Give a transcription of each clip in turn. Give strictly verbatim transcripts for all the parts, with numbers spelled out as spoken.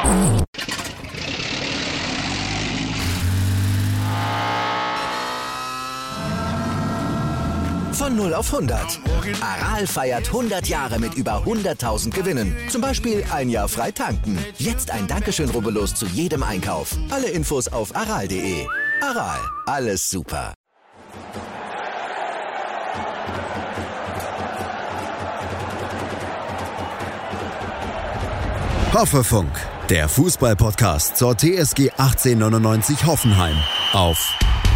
Von null auf hundert. Aral feiert hundert Jahre mit über hunderttausend Gewinnen. Zum Beispiel ein Jahr frei tanken. Jetzt ein Dankeschön, rubbellos zu jedem Einkauf. Alle Infos auf aral punkt de. Aral, alles super. Hoffefunk, der Fußball-Podcast zur T S G achtzehnhundertneunundneunzig Hoffenheim auf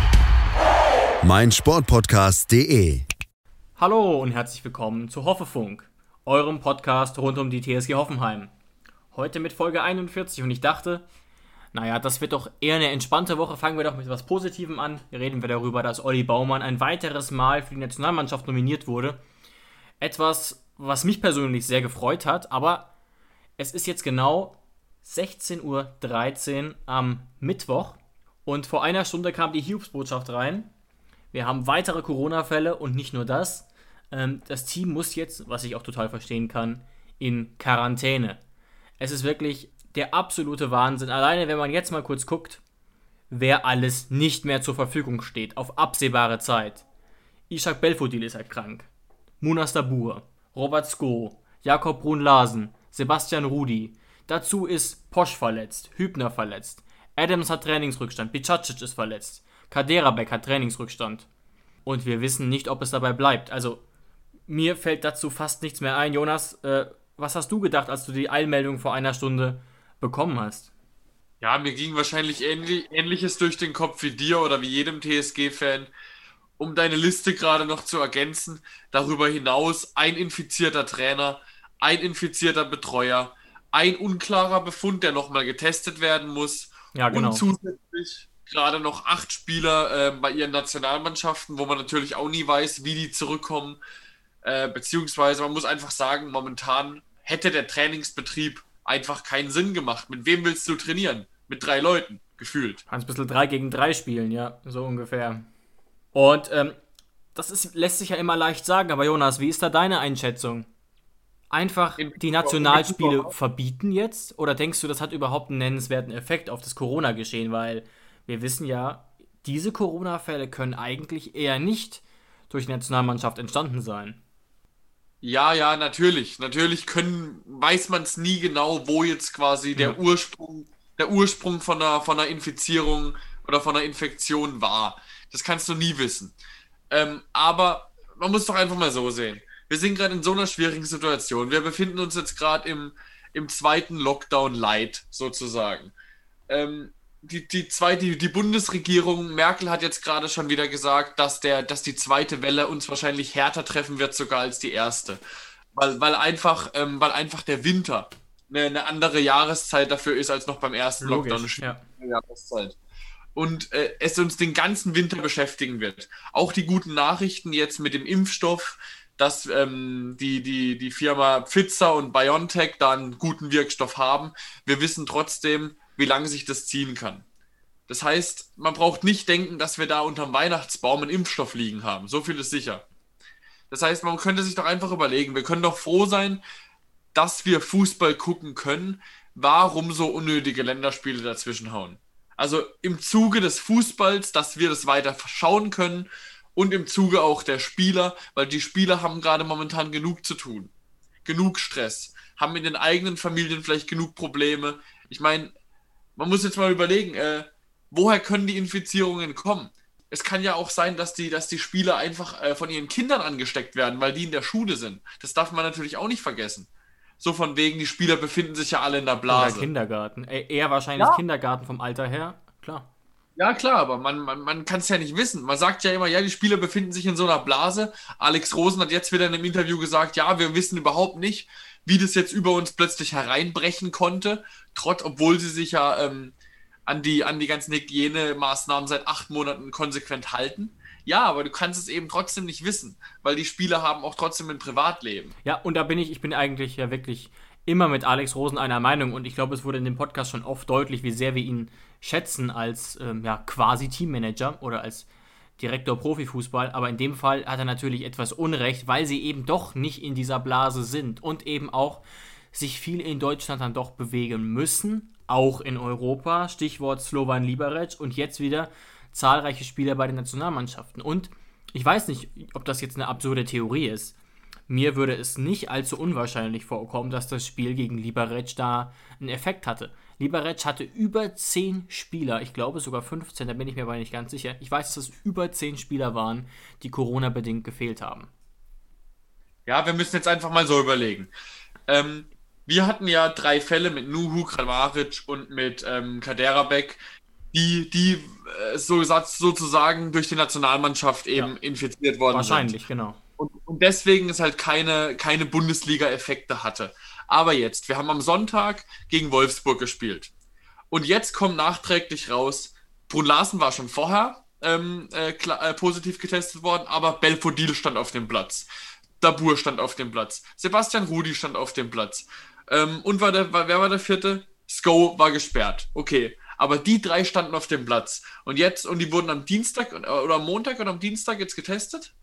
meinsportpodcast punkt de. Hallo und herzlich willkommen zu Hoffefunk, eurem Podcast rund um die T S G Hoffenheim. Heute mit Folge einundvierzig und ich dachte, naja, das wird doch eher eine entspannte Woche. Fangen wir doch mit etwas Positivem an. Reden wir darüber, dass Olli Baumann ein weiteres Mal für die Nationalmannschaft nominiert wurde. Etwas, was mich persönlich sehr gefreut hat, aber es ist jetzt genau sechzehn Uhr dreizehn am Mittwoch und vor einer Stunde kam die Hiobsbotschaft rein. Wir haben weitere Corona-Fälle und nicht nur das. Ähm, das Team muss jetzt, was ich auch total verstehen kann, in Quarantäne. Es ist wirklich der absolute Wahnsinn. Alleine, wenn man jetzt mal kurz guckt, wer alles nicht mehr zur Verfügung steht, auf absehbare Zeit. Ishak Belfodil ist halt krank. Munas Dabur, Robert Sko, Jakob Brun-Larsen, Sebastian Rudi. Dazu ist Posch verletzt, Hübner verletzt. Adams hat Trainingsrückstand, Bicacic ist verletzt. Kaderabek hat Trainingsrückstand. Und wir wissen nicht, ob es dabei bleibt. Also, mir fällt dazu fast nichts mehr ein. Jonas, äh, was hast du gedacht, als du die Eilmeldung vor einer Stunde bekommen hast? Ja, mir ging wahrscheinlich ähnlich, Ähnliches durch den Kopf wie dir oder wie jedem T S G-Fan. Um deine Liste gerade noch zu ergänzen, darüber hinaus ein infizierter Trainer, ein infizierter Betreuer, ein unklarer Befund, der nochmal getestet werden muss. Ja, genau. Und zusätzlich gerade noch acht Spieler äh, bei ihren Nationalmannschaften, wo man natürlich auch nie weiß, wie die zurückkommen. Äh, beziehungsweise man muss einfach sagen, momentan hätte der Trainingsbetrieb einfach keinen Sinn gemacht. Mit wem willst du trainieren? Mit drei Leuten, gefühlt. Kannst ein bisschen drei gegen drei spielen, ja, so ungefähr. Und ähm, das ist, lässt sich ja immer leicht sagen, aber Jonas, wie ist da deine Einschätzung? Einfach die Nationalspiele verbieten jetzt? Oder denkst du, das hat überhaupt einen nennenswerten Effekt auf das Corona-Geschehen? Weil wir wissen ja, diese Corona-Fälle können eigentlich eher nicht durch die Nationalmannschaft entstanden sein. Ja, ja, natürlich. Natürlich können, weiß man es nie genau, wo jetzt quasi der Ja. Ursprung, der Ursprung von einer, von einer Infizierung oder von einer Infektion war. Das kannst du nie wissen. Ähm, aber man muss doch einfach mal so sehen. Wir sind gerade in so einer schwierigen Situation. Wir befinden uns jetzt gerade im, im zweiten Lockdown Light, sozusagen. Ähm, die, die, zweite, die Bundesregierung, Merkel hat jetzt gerade schon wieder gesagt, dass, der, dass die zweite Welle uns wahrscheinlich härter treffen wird sogar als die erste. Weil, weil, einfach, ähm, weil einfach der Winter eine, eine andere Jahreszeit dafür ist als noch beim ersten Logisch, Lockdown. Eine ja. Jahreszeit. Und äh, es uns den ganzen Winter beschäftigen wird. Auch die guten Nachrichten jetzt mit dem Impfstoff, dass ähm, die, die, die Firma Pfizer und BioNTech da einen guten Wirkstoff haben. Wir wissen trotzdem, wie lange sich das ziehen kann. Das heißt, man braucht nicht denken, dass wir da unterm Weihnachtsbaum einen Impfstoff liegen haben. So viel ist sicher. Das heißt, man könnte sich doch einfach überlegen, wir können doch froh sein, dass wir Fußball gucken können. Warum so unnötige Länderspiele dazwischen hauen? Also im Zuge des Fußballs, dass wir das weiter schauen können und im Zuge auch der Spieler, weil die Spieler haben gerade momentan genug zu tun. Genug Stress. Haben in den eigenen Familien vielleicht genug Probleme. Ich meine, man muss jetzt mal überlegen, äh, woher können die Infizierungen kommen? Es kann ja auch sein, dass die, dass die Spieler einfach äh, von ihren Kindern angesteckt werden, weil die in der Schule sind. Das darf man natürlich auch nicht vergessen. So von wegen, die Spieler befinden sich ja alle in der Blase. Oder Kindergarten. E- eher wahrscheinlich Ja. Kindergarten vom Alter her, klar. Ja, klar, aber man, man, man kann es ja nicht wissen. Man sagt ja immer, ja, die Spieler befinden sich in so einer Blase. Alex Rosen hat jetzt wieder in einem Interview gesagt, ja, wir wissen überhaupt nicht, wie das jetzt über uns plötzlich hereinbrechen konnte, trotz, obwohl sie sich ja ähm, an, die, an die ganzen Hygienemaßnahmen seit acht Monaten konsequent halten. Ja, aber du kannst es eben trotzdem nicht wissen, weil die Spieler haben auch trotzdem ein Privatleben. Ja, und da bin ich, ich bin eigentlich ja wirklich immer mit Alex Rosen einer Meinung und ich glaube, es wurde in dem Podcast schon oft deutlich, wie sehr wir ihn schätzen als ähm, ja, quasi Teammanager oder als Direktor Profifußball, aber in dem Fall hat er natürlich etwas Unrecht, weil sie eben doch nicht in dieser Blase sind und eben auch sich viel in Deutschland dann doch bewegen müssen, auch in Europa, Stichwort Slovan Liberec und jetzt wieder zahlreiche Spieler bei den Nationalmannschaften. Und ich weiß nicht, ob das jetzt eine absurde Theorie ist. Mir würde es nicht allzu unwahrscheinlich vorkommen, dass das Spiel gegen Liberec da einen Effekt hatte. Liberec hatte über zehn Spieler, ich glaube sogar fünfzehn, da bin ich mir aber nicht ganz sicher. Ich weiß, dass es über zehn Spieler waren, die Corona-bedingt gefehlt haben. Ja, wir müssen jetzt einfach mal so überlegen. Ähm, wir hatten ja drei Fälle mit Nuhu, Kramaric und mit ähm, Kaderabek, die, die äh, so, sozusagen durch die Nationalmannschaft eben ja. infiziert worden Wahrscheinlich, sind. Wahrscheinlich, genau. Und, und deswegen es halt keine, keine Bundesliga-Effekte hatte. Aber jetzt, wir haben am Sonntag gegen Wolfsburg gespielt. Und jetzt kommt nachträglich raus, Brun Larsen war schon vorher ähm, äh, klar, äh, positiv getestet worden, aber Belfodil stand auf dem Platz. Dabur stand auf dem Platz. Sebastian Rudi stand auf dem Platz. Ähm, und war der, war, wer war der vierte? Sko war gesperrt. Okay. Aber die drei standen auf dem Platz. Und jetzt, und die wurden am Dienstag oder am Montag oder am Dienstag jetzt getestet?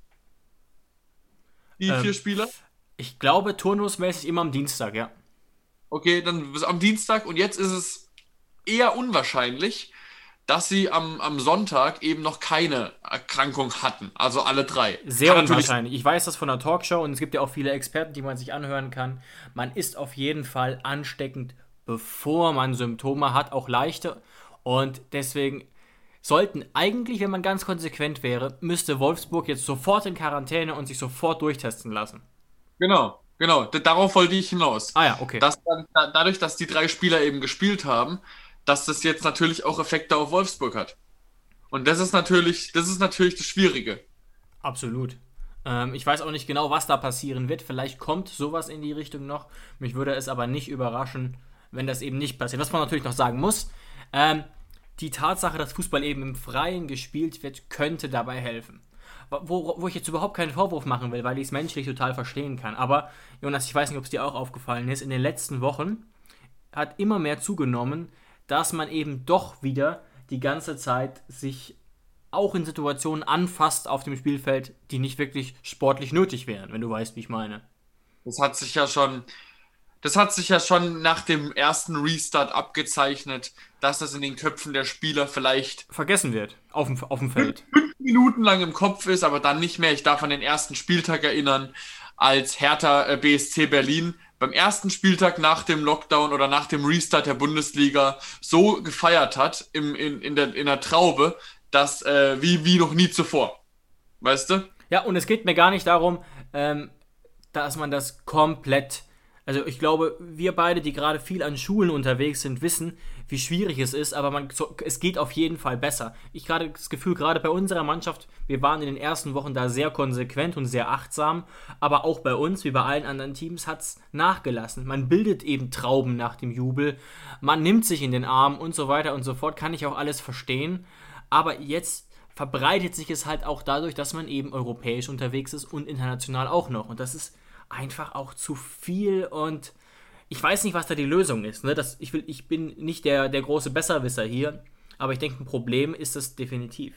Die ähm, vier Spieler? Ich glaube, turnusmäßig immer am Dienstag, ja. Okay, dann am Dienstag. Und jetzt ist es eher unwahrscheinlich, dass sie am, am Sonntag eben noch keine Erkrankung hatten. Also alle drei. Sehr kann unwahrscheinlich. Ich weiß das von der Talkshow und es gibt ja auch viele Experten, die man sich anhören kann. Man ist auf jeden Fall ansteckend, bevor man Symptome hat, auch leichte. Und deswegen sollten eigentlich, wenn man ganz konsequent wäre, müsste Wolfsburg jetzt sofort in Quarantäne und sich sofort durchtesten lassen. Genau, genau. Darauf wollte ich hinaus. Ah ja, okay. Dass dann, dadurch, dass die drei Spieler eben gespielt haben, dass das jetzt natürlich auch Effekte auf Wolfsburg hat. Und das ist natürlich, das ist natürlich das Schwierige. Absolut. Ähm, ich weiß auch nicht genau, was da passieren wird. Vielleicht kommt sowas in die Richtung noch. Mich würde es aber nicht überraschen, wenn das eben nicht passiert. Was man natürlich noch sagen muss, ähm, die Tatsache, dass Fußball eben im Freien gespielt wird, könnte dabei helfen. Wo, wo ich jetzt überhaupt keinen Vorwurf machen will, weil ich es menschlich total verstehen kann. Aber, Jonas, ich weiß nicht, ob es dir auch aufgefallen ist, in den letzten Wochen hat immer mehr zugenommen, dass man eben doch wieder die ganze Zeit sich auch in Situationen anfasst auf dem Spielfeld, die nicht wirklich sportlich nötig wären, wenn du weißt, wie ich meine. Das hat sich ja schon, das hat sich ja schon nach dem ersten Restart abgezeichnet, dass das in den Köpfen der Spieler vielleicht vergessen wird, auf dem, auf dem Feld. Fünf Minuten lang im Kopf ist, aber dann nicht mehr. Ich darf an den ersten Spieltag erinnern, als Hertha äh, B S C Berlin beim ersten Spieltag nach dem Lockdown oder nach dem Restart der Bundesliga so gefeiert hat im, in, in, der, in der Traube, dass äh, wie, wie noch nie zuvor. Weißt du? Ja, und es geht mir gar nicht darum, ähm, dass man das komplett... Also ich glaube, wir beide, die gerade viel an Schulen unterwegs sind, wissen, wie schwierig es ist, aber man, so, es geht auf jeden Fall besser. Ich gerade das Gefühl, gerade bei unserer Mannschaft, wir waren in den ersten Wochen da sehr konsequent und sehr achtsam, aber auch bei uns, wie bei allen anderen Teams, hat es nachgelassen. Man bildet eben Trauben nach dem Jubel, man nimmt sich in den Arm und so weiter und so fort, kann ich auch alles verstehen, aber jetzt verbreitet sich es halt auch dadurch, dass man eben europäisch unterwegs ist und international auch noch und das ist einfach auch zu viel und ich weiß nicht, was da die Lösung ist. Ne? Das, ich, will, ich bin nicht der, der große Besserwisser hier, aber ich denke, ein Problem ist das definitiv.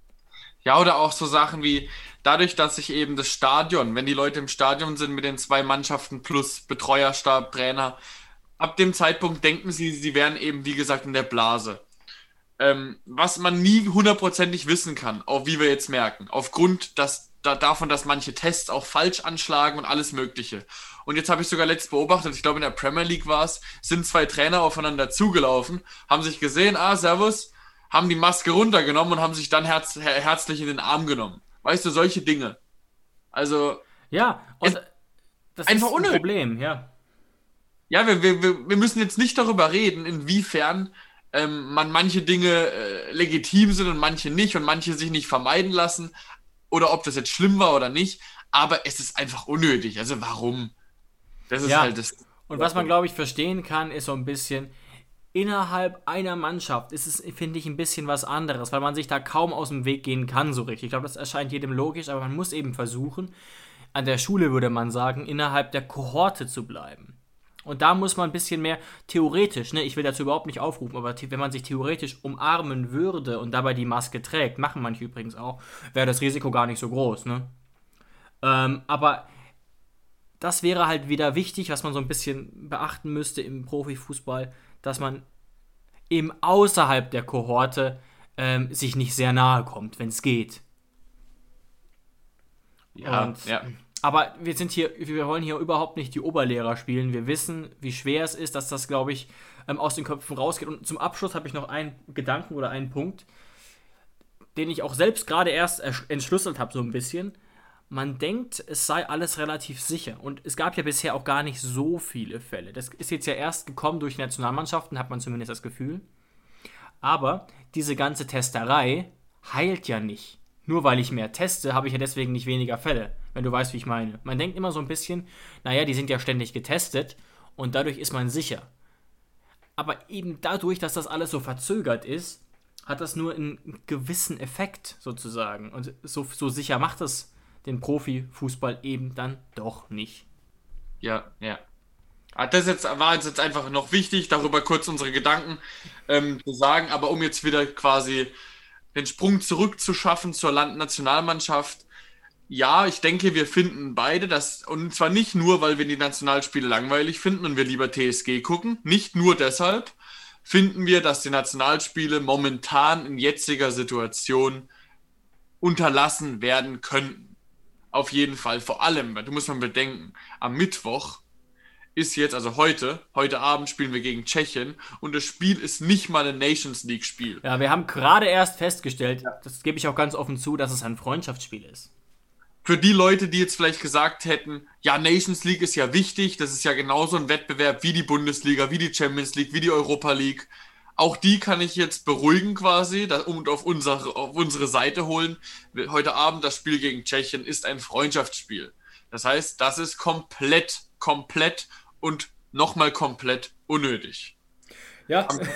Ja, oder auch so Sachen wie, dadurch, dass sich eben das Stadion, wenn die Leute im Stadion sind mit den zwei Mannschaften plus Betreuerstab, Trainer, ab dem Zeitpunkt denken sie, sie wären eben, wie gesagt, in der Blase. Ähm, was man nie hundertprozentig wissen kann, auch wie wir jetzt merken, aufgrund dass, da, davon, dass manche Tests auch falsch anschlagen und alles Mögliche. Und jetzt habe ich sogar letzt beobachtet, ich glaube in der Premier League war es, sind zwei Trainer aufeinander zugelaufen, haben sich gesehen, ah, servus, haben die Maske runtergenommen und haben sich dann herz, her, herzlich in den Arm genommen. Weißt du, solche Dinge. Also... Ja, und das ist ein Problem, ja. Ja, wir, wir, wir müssen jetzt nicht darüber reden, inwiefern ähm, man manche Dinge äh, legitim sind und manche nicht und manche sich nicht vermeiden lassen oder ob das jetzt schlimm war oder nicht, aber es ist einfach unnötig. Also warum? Das ist ja. halt das... Und was man, glaube ich, verstehen kann, ist so ein bisschen... Innerhalb einer Mannschaft ist es, finde ich, ein bisschen was anderes, weil man sich da kaum aus dem Weg gehen kann so richtig. Ich glaube, das erscheint jedem logisch, aber man muss eben versuchen, an der Schule würde man sagen, innerhalb der Kohorte zu bleiben. Und da muss man ein bisschen mehr theoretisch, ne, ich will dazu überhaupt nicht aufrufen, aber wenn man sich theoretisch umarmen würde und dabei die Maske trägt, machen manche übrigens auch, wäre das Risiko gar nicht so groß, ne? Ähm, aber das wäre halt wieder wichtig, was man so ein bisschen beachten müsste im Profifußball, dass man eben außerhalb der Kohorte ähm, sich nicht sehr nahe kommt, wenn es geht. Ja, Und, ja. Aber wir sind hier, wir wollen hier überhaupt nicht die Oberlehrer spielen. Wir wissen, wie schwer es ist, dass das, glaube ich, ähm, aus den Köpfen rausgeht. Und zum Abschluss habe ich noch einen Gedanken oder einen Punkt, den ich auch selbst gerade erst entschlüsselt habe, so ein bisschen. Man denkt, es sei alles relativ sicher. Und es gab ja bisher auch gar nicht so viele Fälle. Das ist jetzt ja erst gekommen durch Nationalmannschaften, hat man zumindest das Gefühl. Aber diese ganze Testerei heilt ja nicht. Nur weil ich mehr teste, habe ich ja deswegen nicht weniger Fälle, wenn du weißt, wie ich meine. Man denkt immer so ein bisschen, naja, die sind ja ständig getestet und dadurch ist man sicher. Aber eben dadurch, dass das alles so verzögert ist, hat das nur einen gewissen Effekt sozusagen. Und so, so sicher macht es den Profifußball eben dann doch nicht. Ja, ja. Das jetzt, war uns jetzt einfach noch wichtig, darüber kurz unsere Gedanken ähm, zu sagen. Aber um jetzt wieder quasi den Sprung zurückzuschaffen zur Landnationalmannschaft. Ja, ich denke, wir finden beide das, und zwar nicht nur, weil wir die Nationalspiele langweilig finden und wir lieber T S G gucken, nicht nur deshalb finden wir, dass die Nationalspiele momentan in jetziger Situation unterlassen werden könnten. Auf jeden Fall, vor allem, du musst mal bedenken, am Mittwoch ist jetzt, also heute, heute Abend spielen wir gegen Tschechien und das Spiel ist nicht mal ein Nations League Spiel. Ja, wir haben gerade erst festgestellt, ja. Das gebe ich auch ganz offen zu, dass es ein Freundschaftsspiel ist. Für die Leute, die jetzt vielleicht gesagt hätten, ja, Nations League ist ja wichtig, das ist ja genauso ein Wettbewerb wie die Bundesliga, wie die Champions League, wie die Europa League. Auch die kann ich jetzt beruhigen quasi und auf unsere, auf unsere Seite holen. Heute Abend das Spiel gegen Tschechien ist ein Freundschaftsspiel. Das heißt, das ist komplett, komplett und nochmal komplett unnötig. Ja. Am,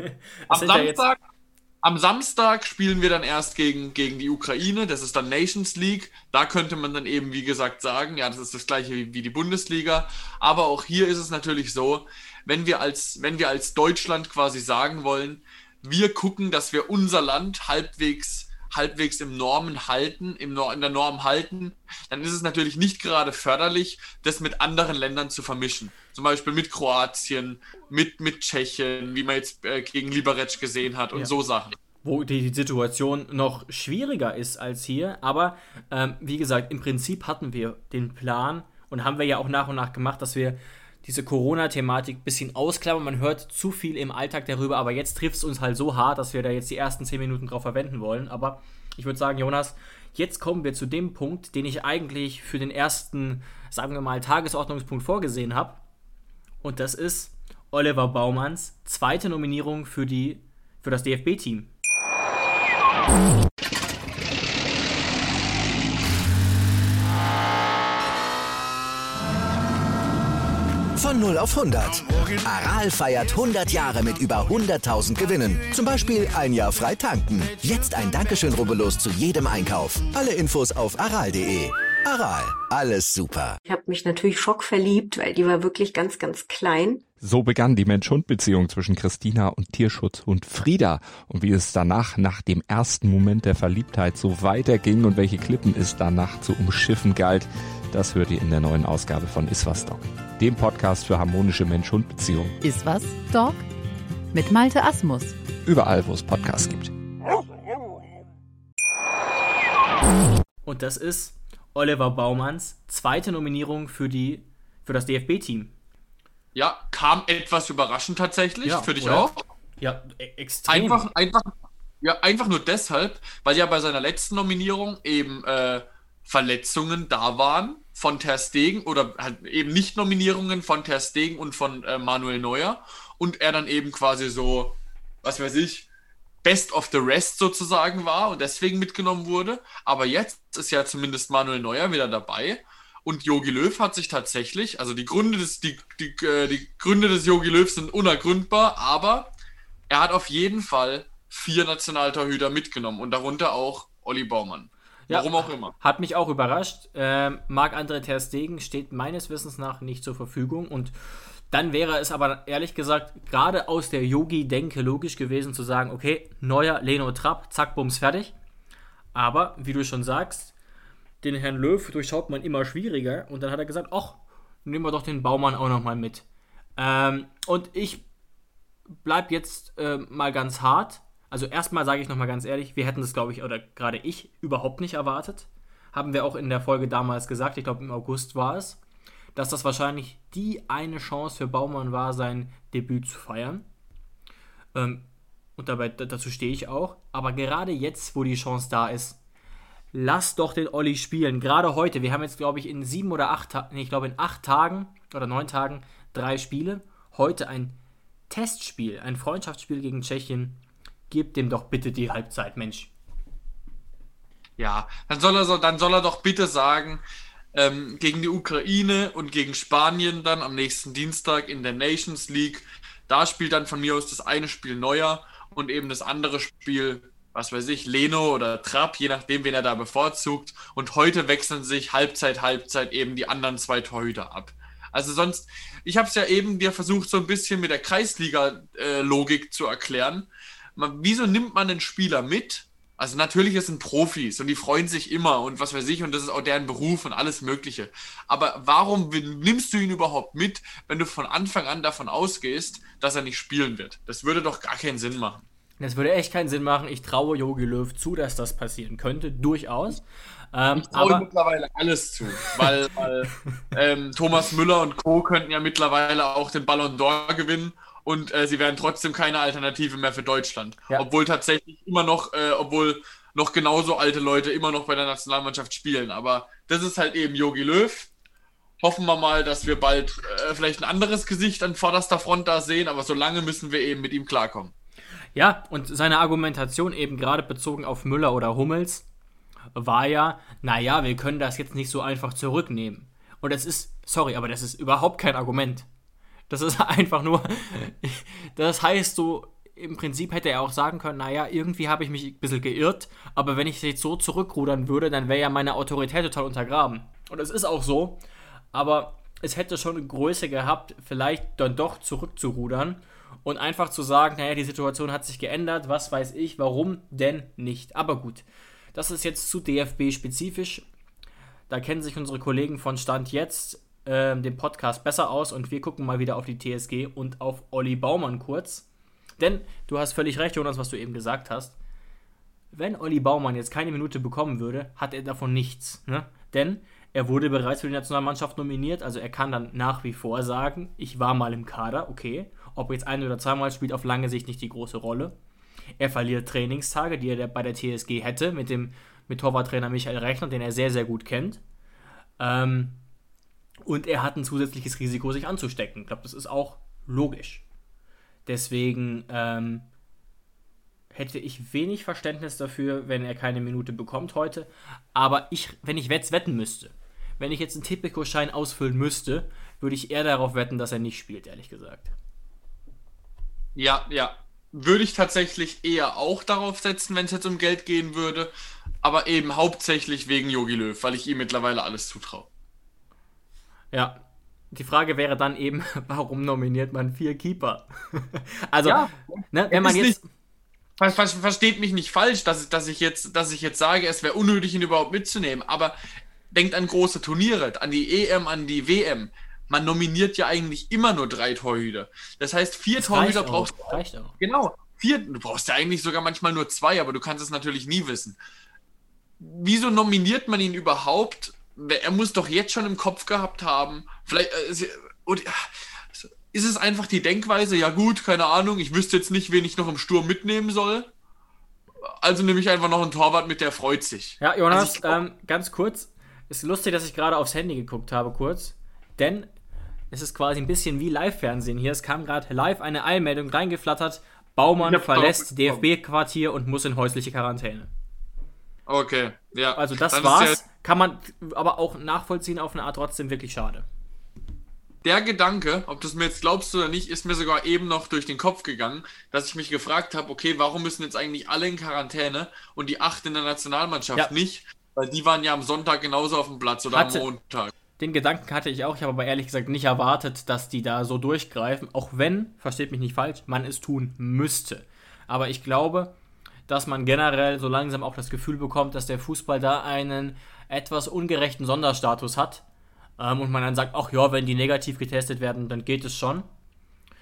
am, Samstag, ja am Samstag spielen wir dann erst gegen, gegen die Ukraine. Das ist dann Nations League. Da könnte man dann eben, wie gesagt, sagen, ja, das ist das gleiche wie, wie die Bundesliga. Aber auch hier ist es natürlich so, wenn wir als, wenn wir als Deutschland quasi sagen wollen, wir gucken, dass wir unser Land halbwegs halbwegs im Normen halten, im Nor- in der Norm halten, dann ist es natürlich nicht gerade förderlich, das mit anderen Ländern zu vermischen. Zum Beispiel mit Kroatien, mit, mit Tschechien, wie man jetzt äh, gegen Liberec gesehen hat und ja. so Sachen. Wo die Situation noch schwieriger ist als hier, aber ähm, wie gesagt, im Prinzip hatten wir den Plan und haben wir ja auch nach und nach gemacht, dass wir diese Corona-Thematik ein bisschen ausklammern. Man hört zu viel im Alltag darüber, aber jetzt trifft es uns halt so hart, dass wir da jetzt die ersten zehn Minuten drauf verwenden wollen. Aber ich würde sagen, Jonas, jetzt kommen wir zu dem Punkt, den ich eigentlich für den ersten, sagen wir mal, Tagesordnungspunkt vorgesehen habe. Und das ist Oliver Baumanns zweite Nominierung für, die, für das D F B-Team. Von null auf hundert. Aral feiert hundert Jahre mit über hunderttausend Gewinnen. Zum Beispiel ein Jahr frei tanken. Jetzt ein Dankeschön, rubbellos zu jedem Einkauf. Alle Infos auf aral punkt de. Aral, alles super. Ich habe mich natürlich schockverliebt, weil die war wirklich ganz, ganz klein. So begann die Mensch-Hund-Beziehung zwischen Christina und Tierschutzhund Frieda. Und wie es danach, nach dem ersten Moment der Verliebtheit, so weiterging und welche Klippen es danach zu umschiffen galt, das hört ihr in der neuen Ausgabe von Iswas Dog, dem Podcast für harmonische Mensch-Hund-Beziehungen. Iswas Dog mit Malte Asmus. Überall, wo es Podcasts gibt. Und das ist Oliver Baumanns zweite Nominierung für, die, für das D F B-Team. Ja, kam etwas überraschend tatsächlich, ja, für dich oder? Auch. Ja, e- extrem. Einfach, einfach, ja, einfach nur deshalb, weil ja bei seiner letzten Nominierung eben äh, Verletzungen da waren von Ter Stegen oder halt eben Nicht-Nominierungen von Ter Stegen und von äh, Manuel Neuer und er dann eben quasi so, was weiß ich, Best of the Rest sozusagen war und deswegen mitgenommen wurde. Aber jetzt ist ja zumindest Manuel Neuer wieder dabei und Jogi Löw hat sich tatsächlich, also die Gründe des, die, die, äh, die Gründe des Jogi Löw sind unergründbar, aber er hat auf jeden Fall vier Nationaltorhüter mitgenommen und darunter auch Olli Baumann. Warum ja, auch immer. Hat mich auch überrascht. Ähm, Marc-André Ter Stegen steht meines Wissens nach nicht zur Verfügung. Und dann wäre es aber ehrlich gesagt gerade aus der Yogi-Denke logisch gewesen zu sagen, okay, Neuer, Leno, Trapp, zack, bums, fertig. Aber, wie du schon sagst, den Herrn Löw durchschaut man immer schwieriger. Und dann hat er gesagt, ach, nehmen wir doch den Baumann auch nochmal mit. Ähm, und ich bleibt jetzt äh, mal ganz hart. Also erstmal sage ich nochmal ganz ehrlich, wir hätten das, glaube ich, oder gerade ich, überhaupt nicht erwartet. Haben wir auch in der Folge damals gesagt, ich glaube im August war es, dass das wahrscheinlich die eine Chance für Baumann war, sein Debüt zu feiern. Ähm, und dabei, dazu stehe ich auch. Aber gerade jetzt, wo die Chance da ist, lass doch den Olli spielen. Gerade heute, wir haben jetzt, glaube ich, in sieben oder acht Tagen, nee, ich glaube in acht Tagen oder neun Tagen drei Spiele. Heute ein Testspiel, ein Freundschaftsspiel gegen Tschechien. Gib dem doch bitte die Halbzeit, Mensch. Ja, dann soll er, so, dann soll er doch bitte sagen, ähm, gegen die Ukraine und gegen Spanien dann am nächsten Dienstag in der Nations League, da spielt dann von mir aus das eine Spiel Neuer und eben das andere Spiel, was weiß ich, Leno oder Trapp, je nachdem, wen er da bevorzugt. Und heute wechseln sich Halbzeit, Halbzeit eben die anderen zwei Torhüter ab. Also sonst, ich habe es ja eben dir versucht, so ein bisschen mit der Kreisliga-Logik äh, zu erklären. Man, wieso nimmt man einen Spieler mit? Also natürlich, es sind Profis und die freuen sich immer und was weiß ich und das ist auch deren Beruf und alles Mögliche. Aber warum nimmst du ihn überhaupt mit, wenn du von Anfang an davon ausgehst, dass er nicht spielen wird? Das würde doch gar keinen Sinn machen. Das würde echt keinen Sinn machen. Ich traue Jogi Löw zu, dass das passieren könnte, durchaus. Ähm, ich traue aber mittlerweile alles zu, weil, weil ähm, Thomas Müller und Co. könnten ja mittlerweile auch den Ballon d'Or gewinnen. Und äh, sie wären trotzdem keine Alternative mehr für Deutschland. Ja. Obwohl tatsächlich immer noch, äh, obwohl noch genauso alte Leute immer noch bei der Nationalmannschaft spielen. Aber das ist halt eben Jogi Löw. Hoffen wir mal, dass wir bald äh, vielleicht ein anderes Gesicht an vorderster Front da sehen. Aber solange müssen wir eben mit ihm klarkommen. Ja, und seine Argumentation eben gerade bezogen auf Müller oder Hummels war ja, naja, wir können das jetzt nicht so einfach zurücknehmen. Und das ist, sorry, aber das ist überhaupt kein Argument. Das ist einfach nur, das heißt so, im Prinzip hätte er auch sagen können, naja, irgendwie habe ich mich ein bisschen geirrt, aber wenn ich jetzt so zurückrudern würde, dann wäre ja meine Autorität total untergraben. Und es ist auch so, aber es hätte schon eine Größe gehabt, vielleicht dann doch zurückzurudern und einfach zu sagen, naja, die Situation hat sich geändert, was weiß ich, warum denn nicht. Aber gut, das ist jetzt zu D F B-spezifisch, da kennen sich unsere Kollegen von Stand jetzt dem Podcast besser aus und wir gucken mal wieder auf die T S G und auf Olli Baumann kurz. Denn du hast völlig recht, Jonas, was du eben gesagt hast. Wenn Olli Baumann jetzt keine Minute bekommen würde, hat er davon nichts. Ne? Denn er wurde bereits für die Nationalmannschaft nominiert, also er kann dann nach wie vor sagen, ich war mal im Kader, okay. Ob er jetzt ein- oder zweimal spielt, auf lange Sicht nicht die große Rolle. Er verliert Trainingstage, die er bei der T S G hätte, mit dem mit Torwarttrainer Michael Rechner, den er sehr, sehr gut kennt. Ähm... Und er hat ein zusätzliches Risiko, sich anzustecken. Ich glaube, das ist auch logisch. Deswegen ähm, hätte ich wenig Verständnis dafür, wenn er keine Minute bekommt heute. Aber ich, wenn ich jetzt wetten müsste, wenn ich jetzt einen Tipico-Schein ausfüllen müsste, würde ich eher darauf wetten, dass er nicht spielt, ehrlich gesagt. Ja, ja. Würde ich tatsächlich eher auch darauf setzen, wenn es jetzt um Geld gehen würde. Aber eben hauptsächlich wegen Jogi Löw, weil ich ihm mittlerweile alles zutraue. Ja, die Frage wäre dann eben, warum nominiert man vier Keeper? Also, ja, ne, wenn man jetzt... Nicht, ver, ver, versteht mich nicht falsch, dass, dass, ich jetzt, dass ich jetzt sage, es wäre unnötig, ihn überhaupt mitzunehmen, aber denkt an große Turniere, an die E M, an die W M. Man nominiert ja eigentlich immer nur drei Torhüter. Das heißt, vier das Torhüter reicht brauchst du. Auch. Reicht auch. Genau, vier, du brauchst ja eigentlich sogar manchmal nur zwei, aber du kannst es natürlich nie wissen. Wieso nominiert man ihn überhaupt? Er muss doch jetzt schon im Kopf gehabt haben, vielleicht äh, ist es einfach die Denkweise, ja gut, keine Ahnung, ich wüsste jetzt nicht, wen ich noch im Sturm mitnehmen soll, also nehme ich einfach noch einen Torwart mit, der freut sich. Ja, Jonas, also ähm, ganz kurz, ist lustig, dass ich gerade aufs Handy geguckt habe, kurz, denn es ist quasi ein bisschen wie Live-Fernsehen hier, es kam gerade live eine Eilmeldung reingeflattert, Baumann verlässt D F B-Quartier und muss in häusliche Quarantäne. Okay, ja. Also das Dann war's, ist kann man aber auch nachvollziehen auf eine Art, trotzdem wirklich schade. Der Gedanke, ob du es mir jetzt glaubst oder nicht, ist mir sogar eben noch durch den Kopf gegangen, dass ich mich gefragt habe, okay, warum müssen jetzt eigentlich alle in Quarantäne und die acht in der Nationalmannschaft ja. nicht? Weil die waren ja am Sonntag genauso auf dem Platz oder hatte, am Montag. Den Gedanken hatte ich auch, ich habe aber ehrlich gesagt nicht erwartet, dass die da so durchgreifen, auch wenn, versteht mich nicht falsch, man es tun müsste. Aber ich glaube, dass man generell so langsam auch das Gefühl bekommt, dass der Fußball da einen etwas ungerechten Sonderstatus hat ähm, und man dann sagt, ach ja, wenn die negativ getestet werden, dann geht es schon.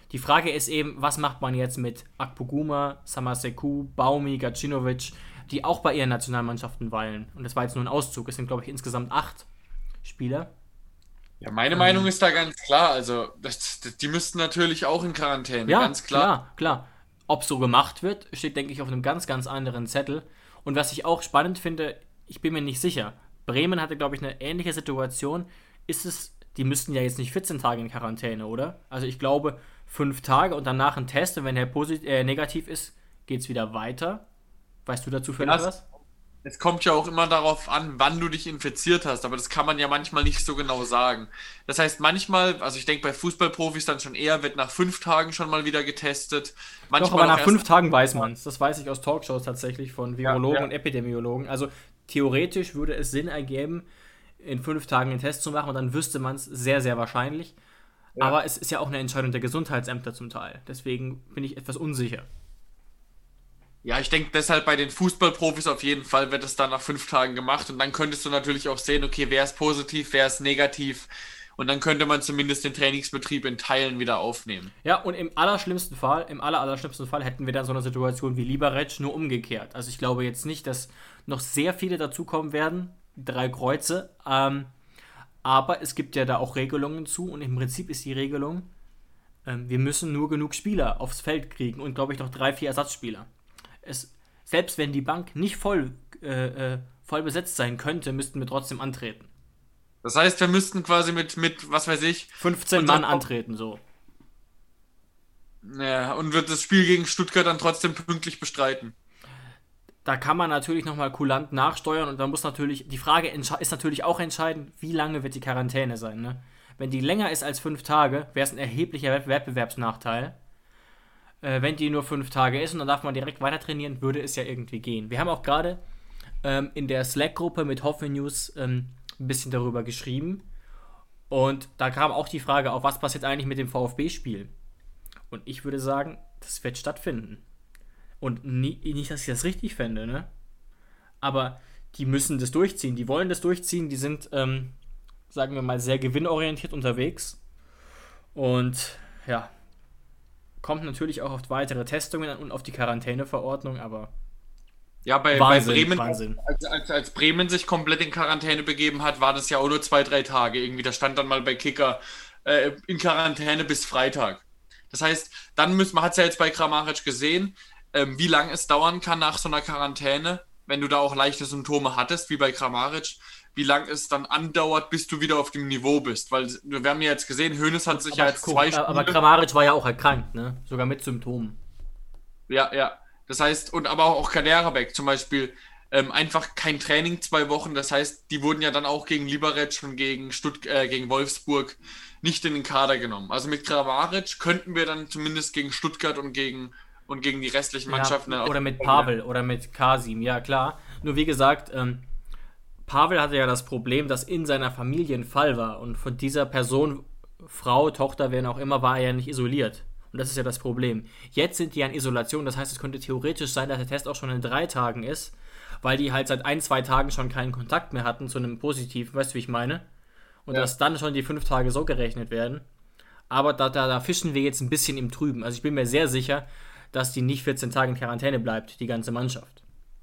Die Frage ist eben, was macht man jetzt mit Akpoguma, Samaseku, Baumi, Gacinovic, die auch bei ihren Nationalmannschaften weilen. Und das war jetzt nur ein Auszug. Es sind, glaube ich, insgesamt acht Spieler. Ja, meine ähm, Meinung ist da ganz klar. Also, das, das, die müssten natürlich auch in Quarantäne, ja, ganz klar. klar, klar. Ob so gemacht wird, steht, denke ich, auf einem ganz, ganz anderen Zettel. Und was ich auch spannend finde, ich bin mir nicht sicher. Bremen hatte, glaube ich, eine ähnliche Situation. Ist es, die müssten ja jetzt nicht vierzehn Tage in Quarantäne, oder? Also ich glaube, fünf Tage und danach ein Test. Und wenn der posit- äh, negativ ist, geht es wieder weiter. Weißt du dazu vielleicht ja, was? Es kommt ja auch immer darauf an, wann du dich infiziert hast, aber das kann man ja manchmal nicht so genau sagen. Das heißt, manchmal, also ich denke bei Fußballprofis dann schon eher, wird nach fünf Tagen schon mal wieder getestet. Manchmal Doch, aber nach fünf Tagen weiß man es. Das weiß ich aus Talkshows tatsächlich von Virologen ja, ja. und Epidemiologen. Also theoretisch würde es Sinn ergeben, in fünf Tagen einen Test zu machen und dann wüsste man es sehr, sehr wahrscheinlich. Ja. Aber es ist ja auch eine Entscheidung der Gesundheitsämter zum Teil. Deswegen bin ich etwas unsicher. Ja, ich denke deshalb bei den Fußballprofis auf jeden Fall wird es dann nach fünf Tagen gemacht und dann könntest du natürlich auch sehen, okay, wer ist positiv, wer ist negativ und dann könnte man zumindest den Trainingsbetrieb in Teilen wieder aufnehmen. Ja, und im allerschlimmsten Fall, im aller, allerschlimmsten Fall hätten wir dann so eine Situation wie Liberec, nur umgekehrt. Also ich glaube jetzt nicht, dass noch sehr viele dazukommen werden, drei Kreuze, ähm, aber es gibt ja da auch Regelungen zu und im Prinzip ist die Regelung, ähm, wir müssen nur genug Spieler aufs Feld kriegen und glaube ich noch drei, vier Ersatzspieler. Es, selbst wenn die Bank nicht voll, äh, äh, voll besetzt sein könnte, müssten wir trotzdem antreten. Das heißt, wir müssten quasi mit, mit was weiß ich... fünfzehn Mann antreten, so. Ja, und wird das Spiel gegen Stuttgart dann trotzdem pünktlich bestreiten. Da kann man natürlich nochmal kulant nachsteuern und da muss natürlich, die Frage entsche- ist natürlich auch entscheidend, wie lange wird die Quarantäne sein, ne? Wenn die länger ist als fünf Tage, wäre es ein erheblicher Wett- Wettbewerbsnachteil. Äh, wenn die nur fünf Tage ist und dann darf man direkt weiter trainieren, würde es ja irgendwie gehen. Wir haben auch gerade ähm, in der Slack-Gruppe mit Hoffe News ähm, ein bisschen darüber geschrieben und da kam auch die Frage auf, was passiert eigentlich mit dem VfB-Spiel? Und ich würde sagen, das wird stattfinden. Und nie, nicht, dass ich das richtig fände, ne? Aber die müssen das durchziehen, die wollen das durchziehen, die sind, ähm, sagen wir mal, sehr gewinnorientiert unterwegs und ja, kommt natürlich auch auf weitere Testungen und auf die Quarantäneverordnung, aber ja, bei, Wahnsinn, bei Bremen, Wahnsinn. Als, als, als Bremen sich komplett in Quarantäne begeben hat, war das ja auch nur zwei, drei Tage. Irgendwie, da stand dann mal bei Kicker äh, in Quarantäne bis Freitag. Das heißt, dann müssen, man hat es ja jetzt bei Kramaric gesehen, ähm, wie lange es dauern kann nach so einer Quarantäne, wenn du da auch leichte Symptome hattest, wie bei Kramaric, wie lange es dann andauert, bis du wieder auf dem Niveau bist. Weil wir haben ja jetzt gesehen, Hoeneß hat sich aber, ja jetzt zwei Spiele... Aber Kramaric war ja auch erkrankt, ne? Sogar mit Symptomen. Ja, ja. Das heißt, und aber auch Kaderabek zum Beispiel, ähm, einfach kein Training, zwei Wochen. Das heißt, die wurden ja dann auch gegen Liberec und gegen, Stutt- äh, gegen Wolfsburg nicht in den Kader genommen. Also mit Kramaric könnten wir dann zumindest gegen Stuttgart und gegen, und gegen die restlichen Mannschaften... Ja, oder mit Pavel oder mit Kasim, ja klar. Nur wie gesagt, ähm, Pavel hatte ja das Problem, dass in seiner Familie ein Fall war und von dieser Person, Frau, Tochter, wer auch immer, war er ja nicht isoliert. Und das ist ja das Problem. Jetzt sind die ja in Isolation, das heißt, es könnte theoretisch sein, dass der Test auch schon in drei Tagen ist, weil die halt seit ein, zwei Tagen schon keinen Kontakt mehr hatten zu einem Positiven, weißt du, wie ich meine? Und ja. dass dann schon die fünf Tage so gerechnet werden. Aber da, da, da fischen wir jetzt ein bisschen im Trüben. Also ich bin mir sehr sicher, dass die nicht vierzehn Tage in Quarantäne bleibt, die ganze Mannschaft.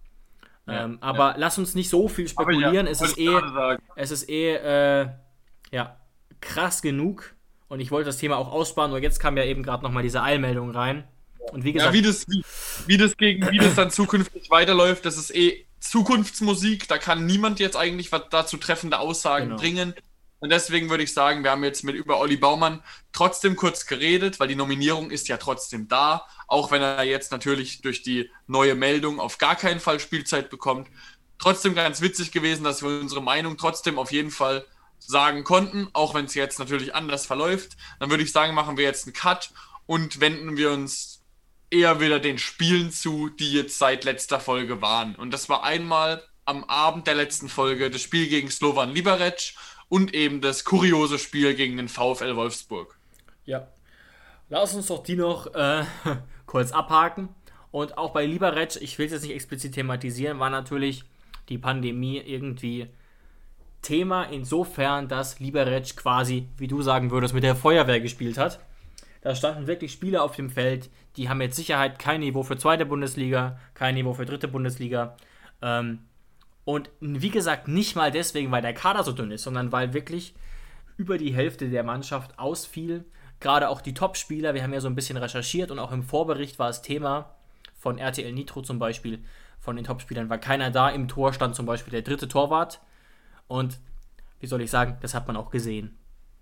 Ja, ähm, aber ja. lass uns nicht so viel spekulieren. Ja, es, ist eh, es ist eh äh, ja, krass genug. Und ich wollte das Thema auch aussparen, nur jetzt kam ja eben gerade nochmal diese Eilmeldung rein. Und wie gesagt, ja, wie das, wie, wie das gegen, wie das dann zukünftig weiterläuft, das ist eh Zukunftsmusik. Da kann niemand jetzt eigentlich was dazu treffende Aussagen genau. bringen. Und deswegen würde ich sagen, wir haben jetzt mit über Olli Baumann trotzdem kurz geredet, weil die Nominierung ist ja trotzdem da, auch wenn er jetzt natürlich durch die neue Meldung auf gar keinen Fall Spielzeit bekommt. Trotzdem ganz witzig gewesen, dass wir unsere Meinung trotzdem auf jeden Fall sagen konnten, auch wenn es jetzt natürlich anders verläuft. Dann würde ich sagen, machen wir jetzt einen Cut und wenden wir uns eher wieder den Spielen zu, die jetzt seit letzter Folge waren. Und das war einmal am Abend der letzten Folge das Spiel gegen Slovan Liberec und eben das kuriose Spiel gegen den VfL Wolfsburg. Ja, lass uns doch die noch äh, kurz abhaken. Und auch bei Liberec, ich will es jetzt nicht explizit thematisieren, war natürlich die Pandemie irgendwie Thema insofern, dass Liberec quasi, wie du sagen würdest, mit der Feuerwehr gespielt hat. Da standen wirklich Spieler auf dem Feld, die haben mit Sicherheit kein Niveau für zweite Bundesliga, kein Niveau für dritte Bundesliga. Ähm, und wie gesagt, nicht mal deswegen, weil der Kader so dünn ist, sondern weil wirklich über die Hälfte der Mannschaft ausfiel. Gerade auch die Top-Spieler, wir haben ja so ein bisschen recherchiert und auch im Vorbericht war es Thema von R T L Nitro zum Beispiel, von den Top-Spielern war keiner da. Im Tor stand zum Beispiel der dritte Torwart. Und wie soll ich sagen, das hat man auch gesehen.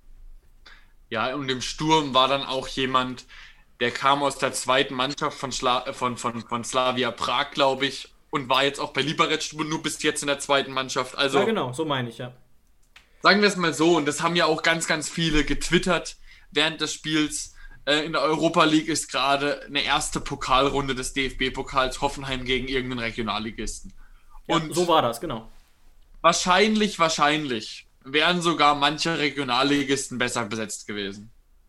Ja, und im Sturm war dann auch jemand, der kam aus der zweiten Mannschaft von, Schla- von, von, von Slavia Prag, glaube ich, und war jetzt auch bei Liberec nur bis jetzt in der zweiten Mannschaft. Also, ja, genau, so meine ich, ja. Sagen wir es mal so, und das haben ja auch ganz, ganz viele getwittert während des Spiels. Äh, in der Europa League ist gerade eine erste Pokalrunde des D F B-Pokals Hoffenheim gegen irgendeinen Regionalligisten. Ja, und so war das, genau. Wahrscheinlich, wahrscheinlich wären sogar manche Regionalligisten besser besetzt gewesen.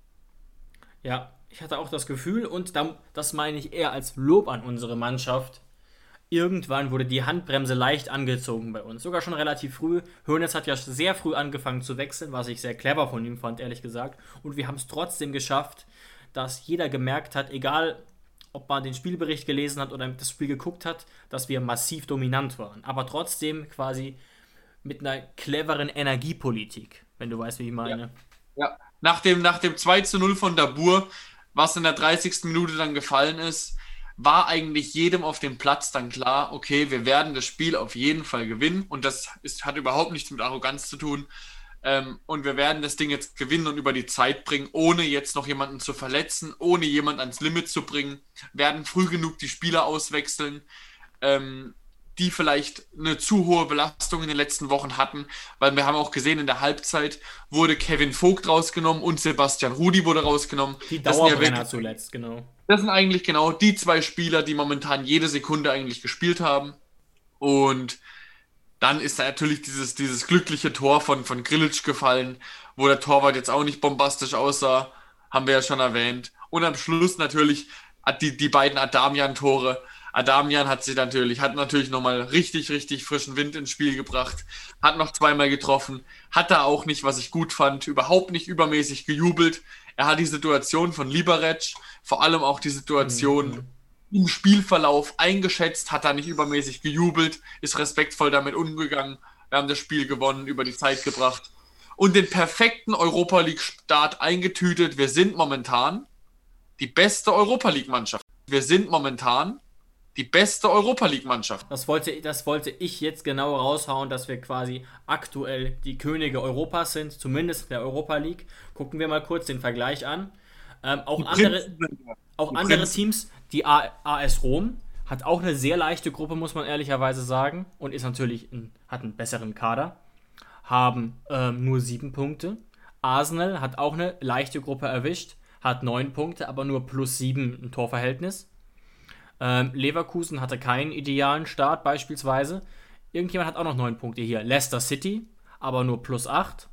Ja, ich hatte auch das Gefühl, und das meine ich eher als Lob an unsere Mannschaft, irgendwann wurde die Handbremse leicht angezogen bei uns. Sogar schon relativ früh. Hoeneß hat ja sehr früh angefangen zu wechseln, was ich sehr clever von ihm fand, ehrlich gesagt. Und wir haben es trotzdem geschafft, dass jeder gemerkt hat, egal ob man den Spielbericht gelesen hat oder das Spiel geguckt hat, dass wir massiv dominant waren. Aber trotzdem quasi mit einer cleveren Energiepolitik, wenn du weißt, wie ich meine. Ja, ja. Nach dem, nach dem zwei zu null von Dabur, was in der dreißigsten Minute dann gefallen ist, war eigentlich jedem auf dem Platz dann klar, okay, wir werden das Spiel auf jeden Fall gewinnen und das ist, hat überhaupt nichts mit Arroganz zu tun ähm, und wir werden das Ding jetzt gewinnen und über die Zeit bringen, ohne jetzt noch jemanden zu verletzen, ohne jemanden ans Limit zu bringen, werden früh genug die Spieler auswechseln, ähm, die vielleicht eine zu hohe Belastung in den letzten Wochen hatten, weil wir haben auch gesehen, in der Halbzeit wurde Kevin Vogt rausgenommen und Sebastian Rudi wurde rausgenommen. Die Dauerbrenner ja zuletzt, genau. Das sind eigentlich genau die zwei Spieler, die momentan jede Sekunde eigentlich gespielt haben. Und dann ist da natürlich dieses, dieses glückliche Tor von, von Grilic gefallen, wo der Torwart jetzt auch nicht bombastisch aussah, haben wir ja schon erwähnt. Und am Schluss natürlich die, die beiden Adamian-Tore. Adamian hat sich natürlich, hat natürlich nochmal richtig, richtig frischen Wind ins Spiel gebracht, hat noch zweimal getroffen, hat da auch nicht, was ich gut fand, überhaupt nicht übermäßig gejubelt. Er hat die Situation von Liberec, vor allem auch die Situation mhm. im Spielverlauf eingeschätzt, hat da nicht übermäßig gejubelt, ist respektvoll damit umgegangen. Wir haben das Spiel gewonnen, über die Zeit gebracht und den perfekten Europa League-Start eingetütet. Wir sind momentan die beste Europa League-Mannschaft. Wir sind momentan die beste Europa League-Mannschaft. Das wollte, das wollte ich jetzt genau raushauen, dass wir quasi aktuell die Könige Europas sind, zumindest in der Europa League. Gucken wir mal kurz den Vergleich an. Ähm, auch andere, auch andere Teams, die A S Rom, hat auch eine sehr leichte Gruppe, muss man ehrlicherweise sagen, und ist natürlich ein, hat einen besseren Kader, haben ähm, nur sieben Punkte. Arsenal hat auch eine leichte Gruppe erwischt, hat neun Punkte, aber nur plus sieben ein Torverhältnis. Ähm, Leverkusen hatte keinen idealen Start beispielsweise. Irgendjemand hat auch noch neun Punkte hier. Leicester City, aber nur plus acht.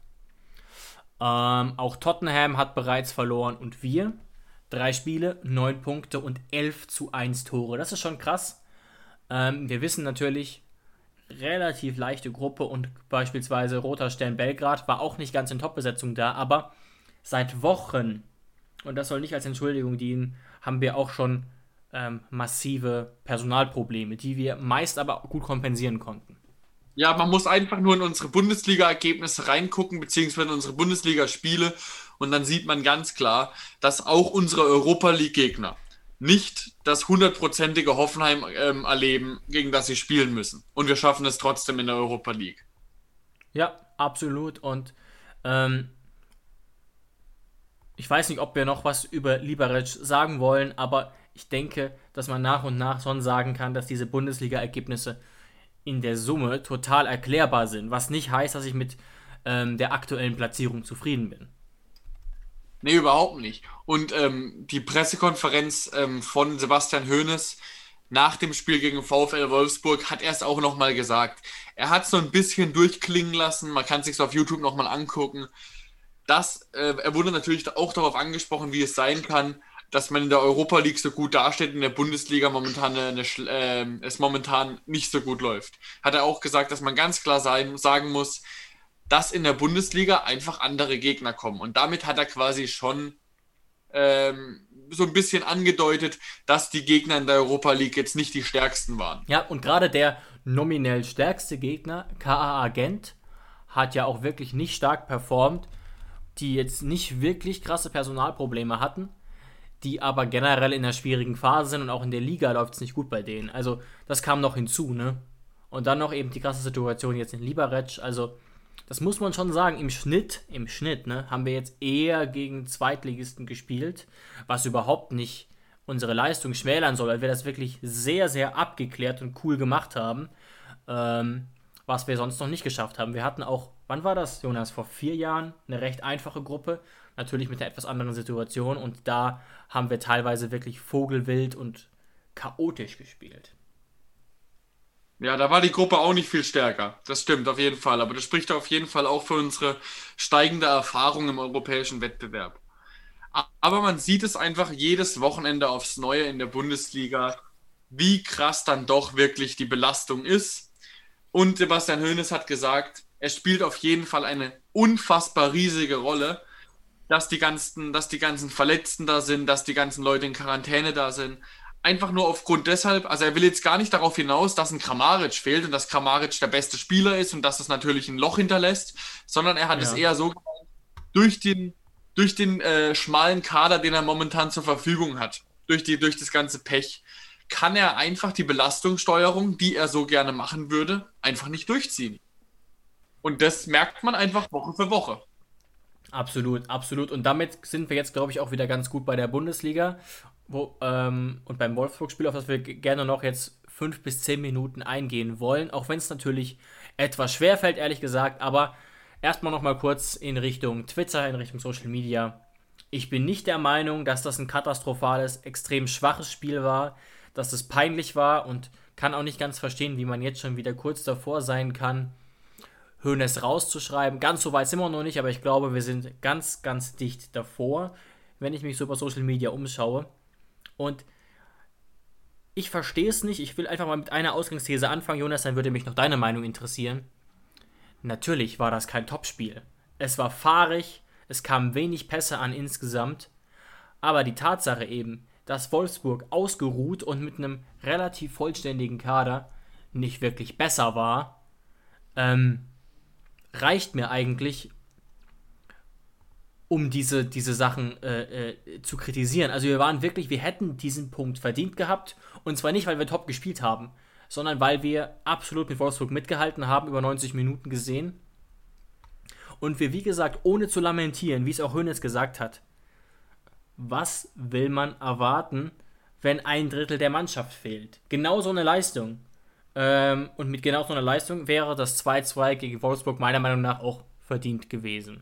Ähm, auch Tottenham hat bereits verloren und wir. Drei Spiele, neun Punkte und elf zu eins Tore. Das ist schon krass. Ähm, wir wissen natürlich, relativ leichte Gruppe und beispielsweise Roter Stern Belgrad war auch nicht ganz in Top-Besetzung da, aber seit Wochen, und das soll nicht als Entschuldigung dienen, haben wir auch schon Ähm, massive Personalprobleme, die wir meist aber gut kompensieren konnten. Ja, man muss einfach nur in unsere Bundesliga-Ergebnisse reingucken, beziehungsweise in unsere Bundesliga-Spiele und dann sieht man ganz klar, dass auch unsere Europa-League-Gegner nicht das hundertprozentige Hoffenheim ähm, erleben, gegen das sie spielen müssen. Und wir schaffen es trotzdem in der Europa League. Ja, absolut. Und ähm, ich weiß nicht, ob wir noch was über Liberec sagen wollen, aber ich denke, dass man nach und nach schon sagen kann, dass diese Bundesliga-Ergebnisse in der Summe total erklärbar sind, was nicht heißt, dass ich mit ähm, der aktuellen Platzierung zufrieden bin. Nee, überhaupt nicht. Und ähm, die Pressekonferenz ähm, von Sebastian Hoeneß nach dem Spiel gegen VfL Wolfsburg hat er es auch nochmal gesagt. Er hat es so ein bisschen durchklingen lassen, man kann es sich auf YouTube nochmal angucken. Das, äh, er wurde natürlich auch darauf angesprochen, wie es sein kann, dass man in der Europa League so gut dasteht, in der Bundesliga momentan eine, äh, es momentan nicht so gut läuft. Hat er auch gesagt, dass man ganz klar sein, sagen muss, dass in der Bundesliga einfach andere Gegner kommen. Und damit hat er quasi schon ähm, so ein bisschen angedeutet, dass die Gegner in der Europa League jetzt nicht die stärksten waren. Ja, und gerade der nominell stärkste Gegner, K A A Gent, hat ja auch wirklich nicht stark performt, die jetzt nicht wirklich krasse Personalprobleme hatten, die aber generell in einer schwierigen Phase sind und auch in der Liga läuft es nicht gut bei denen. Also das kam noch hinzu, ne? Und dann noch eben die krasse Situation jetzt in Liberec. Also das muss man schon sagen, im Schnitt, im Schnitt, ne, haben wir jetzt eher gegen Zweitligisten gespielt, was überhaupt nicht unsere Leistung schmälern soll, weil wir das wirklich sehr, sehr abgeklärt und cool gemacht haben, ähm, was wir sonst noch nicht geschafft haben. Wir hatten auch, wann war das, Jonas, vor vier Jahren eine recht einfache Gruppe, natürlich mit einer etwas anderen Situation und da haben wir teilweise wirklich vogelwild und chaotisch gespielt. Ja, da war die Gruppe auch nicht viel stärker. Das stimmt auf jeden Fall. Aber das spricht auf jeden Fall auch für unsere steigende Erfahrung im europäischen Wettbewerb. Aber man sieht es einfach jedes Wochenende aufs Neue in der Bundesliga, wie krass dann doch wirklich die Belastung ist. Und Sebastian Hoeneß hat gesagt, es spielt auf jeden Fall eine unfassbar riesige Rolle, dass die ganzen, dass die ganzen Verletzten da sind, dass die ganzen Leute in Quarantäne da sind. Einfach nur aufgrund deshalb, also er will jetzt gar nicht darauf hinaus, dass ein Kramaric fehlt und dass Kramaric der beste Spieler ist und dass es natürlich ein Loch hinterlässt, sondern er hat ja. es eher so gemeint, durch den, durch den äh, schmalen Kader, den er momentan zur Verfügung hat, durch, die, durch das ganze Pech, kann er einfach die Belastungssteuerung, die er so gerne machen würde, einfach nicht durchziehen. Und das merkt man einfach Woche für Woche. Absolut, absolut. Und damit sind wir jetzt, glaube ich, auch wieder ganz gut bei der Bundesliga. Wo, ähm, und beim Wolfsburg-Spiel, auf das wir gerne noch jetzt fünf bis zehn Minuten eingehen wollen, auch wenn es natürlich etwas schwer fällt, ehrlich gesagt, aber erstmal noch mal kurz in Richtung Twitter, in Richtung Social Media. Ich bin nicht der Meinung, dass das ein katastrophales, extrem schwaches Spiel war, dass es peinlich war und kann auch nicht ganz verstehen, wie man jetzt schon wieder kurz davor sein kann, Hoeneß rauszuschreiben. Ganz so weit sind wir noch nicht, aber ich glaube, wir sind ganz, ganz dicht davor, wenn ich mich so über Social Media umschaue. Und ich verstehe es nicht. Ich will einfach mal mit einer Ausgangsthese anfangen, Jonas, dann würde mich noch deine Meinung interessieren. Natürlich war das kein Topspiel. Es war fahrig, es kamen wenig Pässe an insgesamt. Aber die Tatsache eben, dass Wolfsburg ausgeruht und mit einem relativ vollständigen Kader nicht wirklich besser war, ähm, reicht mir eigentlich, um diese, diese Sachen äh, äh, zu kritisieren. Also wir waren wirklich, wir hätten diesen Punkt verdient gehabt. Und zwar nicht, weil wir top gespielt haben, sondern weil wir absolut mit Wolfsburg mitgehalten haben, über neunzig Minuten gesehen. Und wir, wie gesagt, ohne zu lamentieren, wie es auch Hoeneß gesagt hat, was will man erwarten, wenn ein Drittel der Mannschaft fehlt? Genau so eine Leistung. Ähm, und mit genau so einer Leistung wäre das zwei zu zwei gegen Wolfsburg meiner Meinung nach auch verdient gewesen.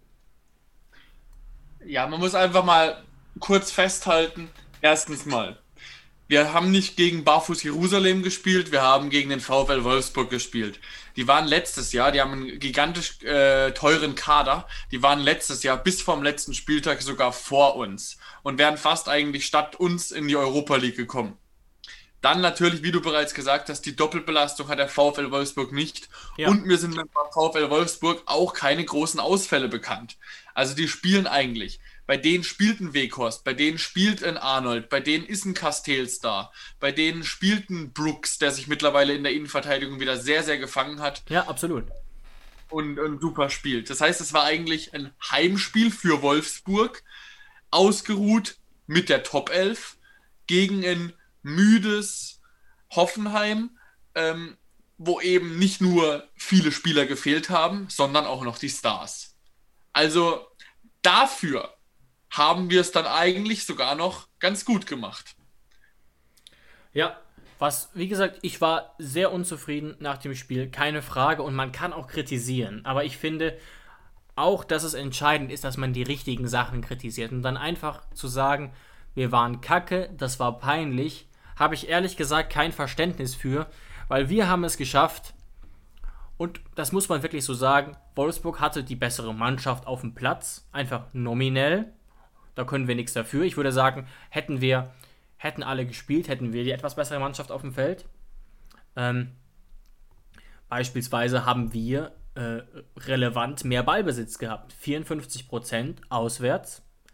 Ja, man muss einfach mal kurz festhalten, erstens mal, wir haben nicht gegen Barfuß Jerusalem gespielt, wir haben gegen den VfL Wolfsburg gespielt. Die waren letztes Jahr, die haben einen gigantisch äh, teuren Kader, die waren letztes Jahr bis vom letzten Spieltag sogar vor uns und wären fast eigentlich statt uns in die Europa League gekommen. Dann natürlich, wie du bereits gesagt hast, die Doppelbelastung hat der VfL Wolfsburg nicht. Ja. Und mir sind beim VfL Wolfsburg auch keine großen Ausfälle bekannt. Also die spielen eigentlich. Bei denen spielt ein Weghorst, bei denen spielt ein Arnold, bei denen ist ein Castells da, bei denen spielt ein Brooks, der sich mittlerweile in der Innenverteidigung wieder sehr, sehr gefangen hat. Ja, absolut. Und, und super spielt. Das heißt, es war eigentlich ein Heimspiel für Wolfsburg, ausgeruht mit der Top elf gegen ein müdes Hoffenheim, ähm, wo eben nicht nur viele Spieler gefehlt haben, sondern auch noch die Stars. Also dafür haben wir es dann eigentlich sogar noch ganz gut gemacht. Ja, was, wie gesagt, ich war sehr unzufrieden nach dem Spiel, keine Frage, und man kann auch kritisieren, aber ich finde auch, dass es entscheidend ist, dass man die richtigen Sachen kritisiert und dann einfach zu sagen, wir waren kacke, das war peinlich, habe ich ehrlich gesagt kein Verständnis für, weil wir haben es geschafft und das muss man wirklich so sagen, Wolfsburg hatte die bessere Mannschaft auf dem Platz, einfach nominell, da können wir nichts dafür. Ich würde sagen, hätten wir, hätten alle gespielt, hätten wir die etwas bessere Mannschaft auf dem Feld. Ähm, beispielsweise haben wir äh, relevant mehr Ballbesitz gehabt, vierundfünfzig Prozent auswärts,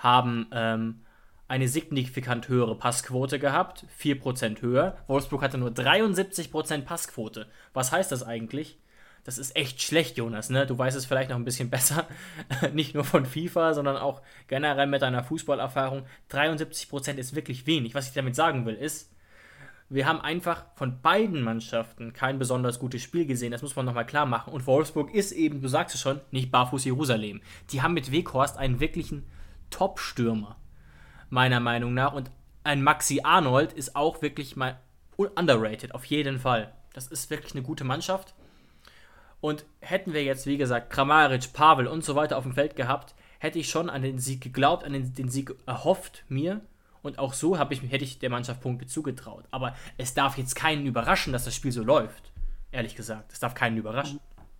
haben ähm, eine signifikant höhere Passquote gehabt, vier Prozent höher. Wolfsburg hatte nur dreiundsiebzig Prozent Passquote. Was heißt das eigentlich? Das ist echt schlecht, Jonas, ne? Du weißt es vielleicht noch ein bisschen besser. Nicht nur von FIFA, sondern auch generell mit deiner Fußballerfahrung. dreiundsiebzig Prozent ist wirklich wenig. Was ich damit sagen will, ist, wir haben einfach von beiden Mannschaften kein besonders gutes Spiel gesehen. Das muss man nochmal klar machen. Und Wolfsburg ist eben, du sagst es schon, nicht Barfuß Jerusalem. Die haben mit Weghorst einen wirklichen Top-Stürmer, meiner Meinung nach. Und ein Maxi Arnold ist auch wirklich mal underrated, auf jeden Fall. Das ist wirklich eine gute Mannschaft. Und hätten wir jetzt, wie gesagt, Kramaric, Pavel und so weiter auf dem Feld gehabt, hätte ich schon an den Sieg geglaubt, an den, den Sieg erhofft mir. Und auch so hab ich, hätte ich der Mannschaft Punkte zugetraut. Aber es darf jetzt keinen überraschen, dass das Spiel so läuft. Ehrlich gesagt, es darf keinen überraschen.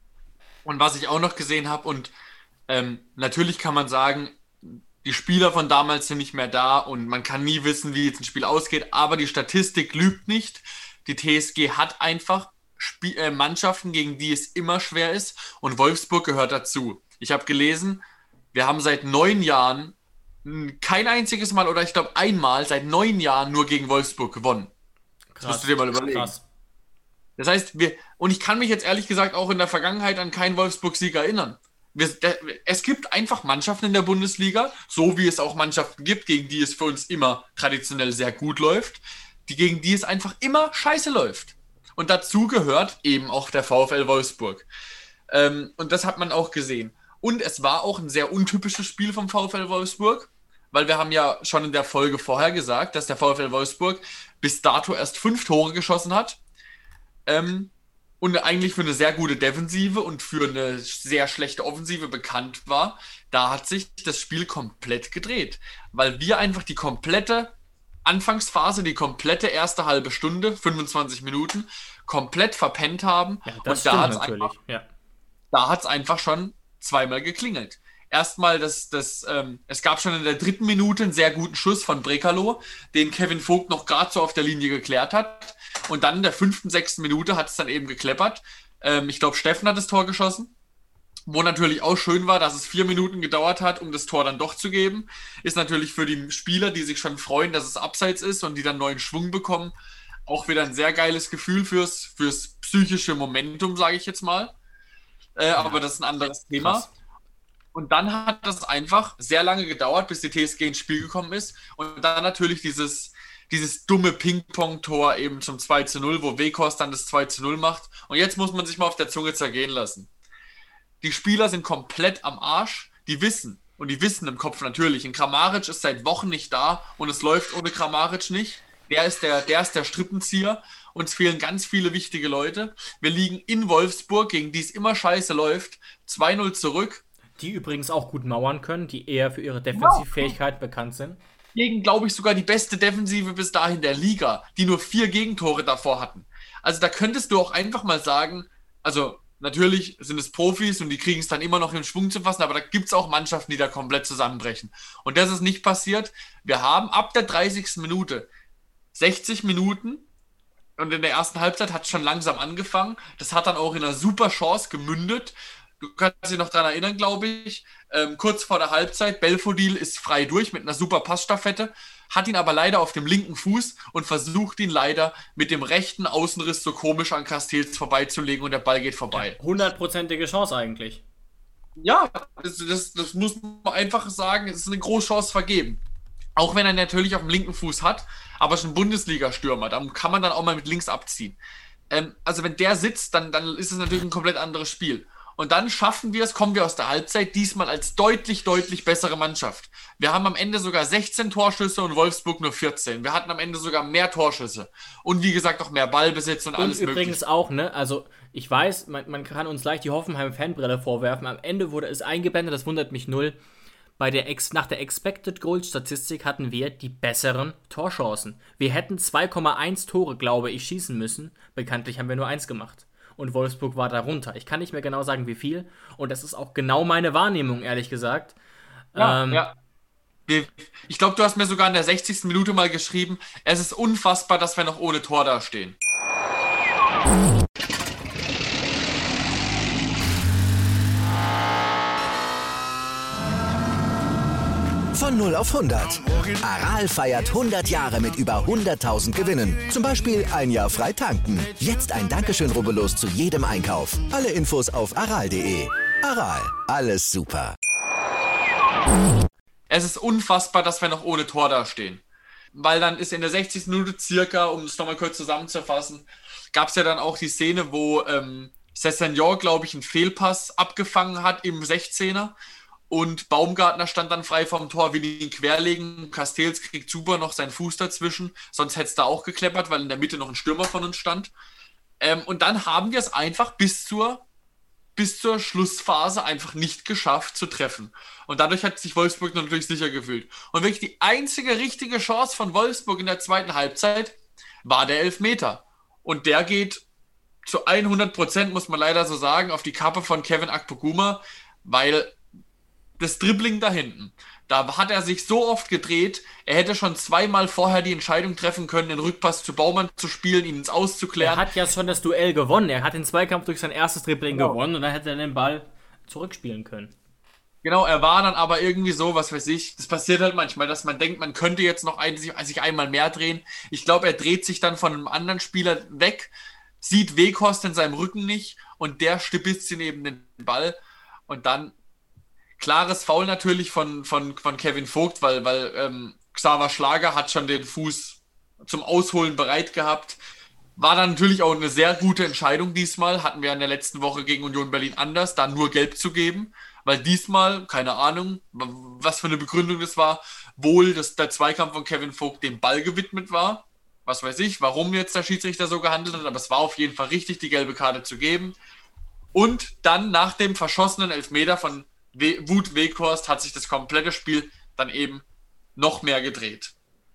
Und was ich auch noch gesehen habe, und ähm, natürlich kann man sagen, die Spieler von damals sind nicht mehr da und man kann nie wissen, wie jetzt ein Spiel ausgeht, aber die Statistik lügt nicht. Die T S G hat einfach Spiel, äh, Mannschaften, gegen die es immer schwer ist, und Wolfsburg gehört dazu. Ich habe gelesen, wir haben seit neun Jahren kein einziges Mal oder ich glaube einmal seit neun Jahren nur gegen Wolfsburg gewonnen. Krass, das musst du dir mal überlegen. Krass. Das heißt, wir, und ich kann mich jetzt ehrlich gesagt auch in der Vergangenheit an keinen Wolfsburg-Sieg erinnern. Wir, der, es gibt einfach Mannschaften in der Bundesliga, so wie es auch Mannschaften gibt, gegen die es für uns immer traditionell sehr gut läuft, die gegen die es einfach immer scheiße läuft. Und dazu gehört eben auch der VfL Wolfsburg. Ähm, und das hat man auch gesehen. Und es war auch ein sehr untypisches Spiel vom VfL Wolfsburg, weil wir haben ja schon in der Folge vorher gesagt, dass der VfL Wolfsburg bis dato erst fünf Tore geschossen hat. Ähm, und eigentlich für eine sehr gute Defensive und für eine sehr schlechte Offensive bekannt war. Da hat sich das Spiel komplett gedreht, weil wir einfach die komplette Anfangsphase, die komplette erste halbe Stunde, fünfundzwanzig Minuten, komplett verpennt haben. Ja, das und da hat es einfach, ja. da hat's einfach schon zweimal geklingelt. Erstmal, das, das, ähm, es gab schon in der dritten Minute einen sehr guten Schuss von Brekalo, den Kevin Vogt noch gerade so auf der Linie geklärt hat. Und dann in der fünften, sechsten Minute hat es dann eben gekleppert. Ähm, ich glaube, Steffen hat das Tor geschossen. Wo natürlich auch schön war, dass es vier Minuten gedauert hat, um das Tor dann doch zu geben. Ist natürlich für die Spieler, die sich schon freuen, dass es abseits ist und die dann neuen Schwung bekommen, auch wieder ein sehr geiles Gefühl fürs, fürs psychische Momentum, sage ich jetzt mal. Äh, ja. Aber das ist ein anderes Thema. Krass. Und dann hat das einfach sehr lange gedauert, bis die T S G ins Spiel gekommen ist. Und dann natürlich dieses, dieses dumme Ping-Pong-Tor eben zum zwei zu null, wo Weghorst dann das zwei zu null macht. Und jetzt muss man sich mal auf der Zunge zergehen lassen. Die Spieler sind komplett am Arsch, die wissen, und die wissen im Kopf natürlich, ein Kramaric ist seit Wochen nicht da und es läuft ohne Kramaric nicht. Der ist der, der ist der Strippenzieher, uns fehlen ganz viele wichtige Leute. Wir liegen in Wolfsburg, gegen die es immer scheiße läuft, zwei null zurück. Die übrigens auch gut mauern können, die eher für ihre Defensivfähigkeit bekannt sind. Gegen, glaube ich, sogar die beste Defensive bis dahin der Liga, die nur vier Gegentore davor hatten. Also da könntest du auch einfach mal sagen, also natürlich sind es Profis und die kriegen es dann immer noch in Schwung zu fassen, aber da gibt es auch Mannschaften, die da komplett zusammenbrechen. Und das ist nicht passiert. Wir haben ab der dreißigsten Minute sechzig Minuten und in der ersten Halbzeit hat es schon langsam angefangen. Das hat dann auch in einer super Chance gemündet. Du kannst dich noch daran erinnern, glaube ich. Ähm, kurz vor der Halbzeit, Belfodil ist frei durch mit einer super Passstaffette, hat ihn aber leider auf dem linken Fuß und versucht ihn leider mit dem rechten Außenriss so komisch an Castells vorbeizulegen und der Ball geht vorbei. Hundertprozentige Chance eigentlich. Ja, das, das, das muss man einfach sagen, es ist eine große Chance vergeben. Auch wenn er natürlich auf dem linken Fuß hat, aber schon Bundesliga-Stürmer, da kann man dann auch mal mit links abziehen. Ähm, also wenn der sitzt, dann, dann ist es natürlich ein komplett anderes Spiel. Und dann schaffen wir es, kommen wir aus der Halbzeit, diesmal als deutlich, deutlich bessere Mannschaft. Wir haben am Ende sogar sechzehn Torschüsse und Wolfsburg nur vierzehn. Wir hatten am Ende sogar mehr Torschüsse. Und wie gesagt auch mehr Ballbesitz und, und alles mögliche. Und übrigens auch, ne, also ich weiß, man, man kann uns leicht die Hoffenheim-Fanbrille vorwerfen. Am Ende wurde es eingeblendet, das wundert mich null. Bei der Ex- nach der Expected Goal-Statistik hatten wir die besseren Torchancen. Wir hätten zwei Komma eins Tore, glaube ich, schießen müssen. Bekanntlich haben wir nur eins gemacht. Und Wolfsburg war darunter. Ich kann nicht mehr genau sagen, wie viel. Und das ist auch genau meine Wahrnehmung, ehrlich gesagt. Ja, ähm, ja. Ich glaube, du hast mir sogar in der sechzigsten Minute mal geschrieben, es ist unfassbar, dass wir noch ohne Tor da stehen. Von Von null auf hundert. Aral feiert hundert Jahre mit über hunderttausend Gewinnen. Zum Beispiel ein Jahr frei tanken. Jetzt ein Dankeschön, rubbellos zu jedem Einkauf. Alle Infos auf aral punkt de. Aral, alles super. Es ist unfassbar, dass wir noch ohne Tor da stehen. Weil dann ist in der sechzigsten Minute circa, um es nochmal kurz zusammenzufassen, gab es ja dann auch die Szene, wo ähm, Sessegnon, glaube ich, einen Fehlpass abgefangen hat im sechzehner und Baumgartner stand dann frei vom Tor, will ihn querlegen. Castells kriegt super noch seinen Fuß dazwischen, sonst hätte es da auch gekleppert, weil in der Mitte noch ein Stürmer von uns stand. Ähm, und dann haben wir es einfach bis zur, bis zur Schlussphase einfach nicht geschafft zu treffen. Und dadurch hat sich Wolfsburg natürlich sicher gefühlt. Und wirklich die einzige richtige Chance von Wolfsburg in der zweiten Halbzeit war der Elfmeter. Und der geht zu hundert Prozent, muss man leider so sagen, auf die Kappe von Kevin Akpoguma, weil das Dribbling da hinten, da hat er sich so oft gedreht, er hätte schon zweimal vorher die Entscheidung treffen können, den Rückpass zu Baumann zu spielen, ihn ins Auszuklären. Er hat ja schon das Duell gewonnen, er hat den Zweikampf durch sein erstes Dribbling genau. gewonnen und dann hätte er den Ball zurückspielen können. Genau, er war dann aber irgendwie so, was weiß ich, das passiert halt manchmal, dass man denkt, man könnte jetzt noch ein, sich, sich einmal mehr drehen. Ich glaube, er dreht sich dann von einem anderen Spieler weg, sieht Weghorst in seinem Rücken nicht und der stibitzt ihn neben den Ball und dann klares Foul natürlich von, von, von Kevin Vogt, weil, weil ähm, Xaver Schlager hat schon den Fuß zum Ausholen bereit gehabt. War dann natürlich auch eine sehr gute Entscheidung diesmal. Hatten wir in der letzten Woche gegen Union Berlin anders, da nur gelb zu geben. Weil diesmal, keine Ahnung, was für eine Begründung das war, wohl dass der Zweikampf von Kevin Vogt dem Ball gewidmet war. Was weiß ich, warum jetzt der Schiedsrichter so gehandelt hat, aber es war auf jeden Fall richtig, die gelbe Karte zu geben. Und dann nach dem verschossenen Elfmeter von Wout Weghorst hat sich das komplette Spiel dann eben noch mehr gedreht.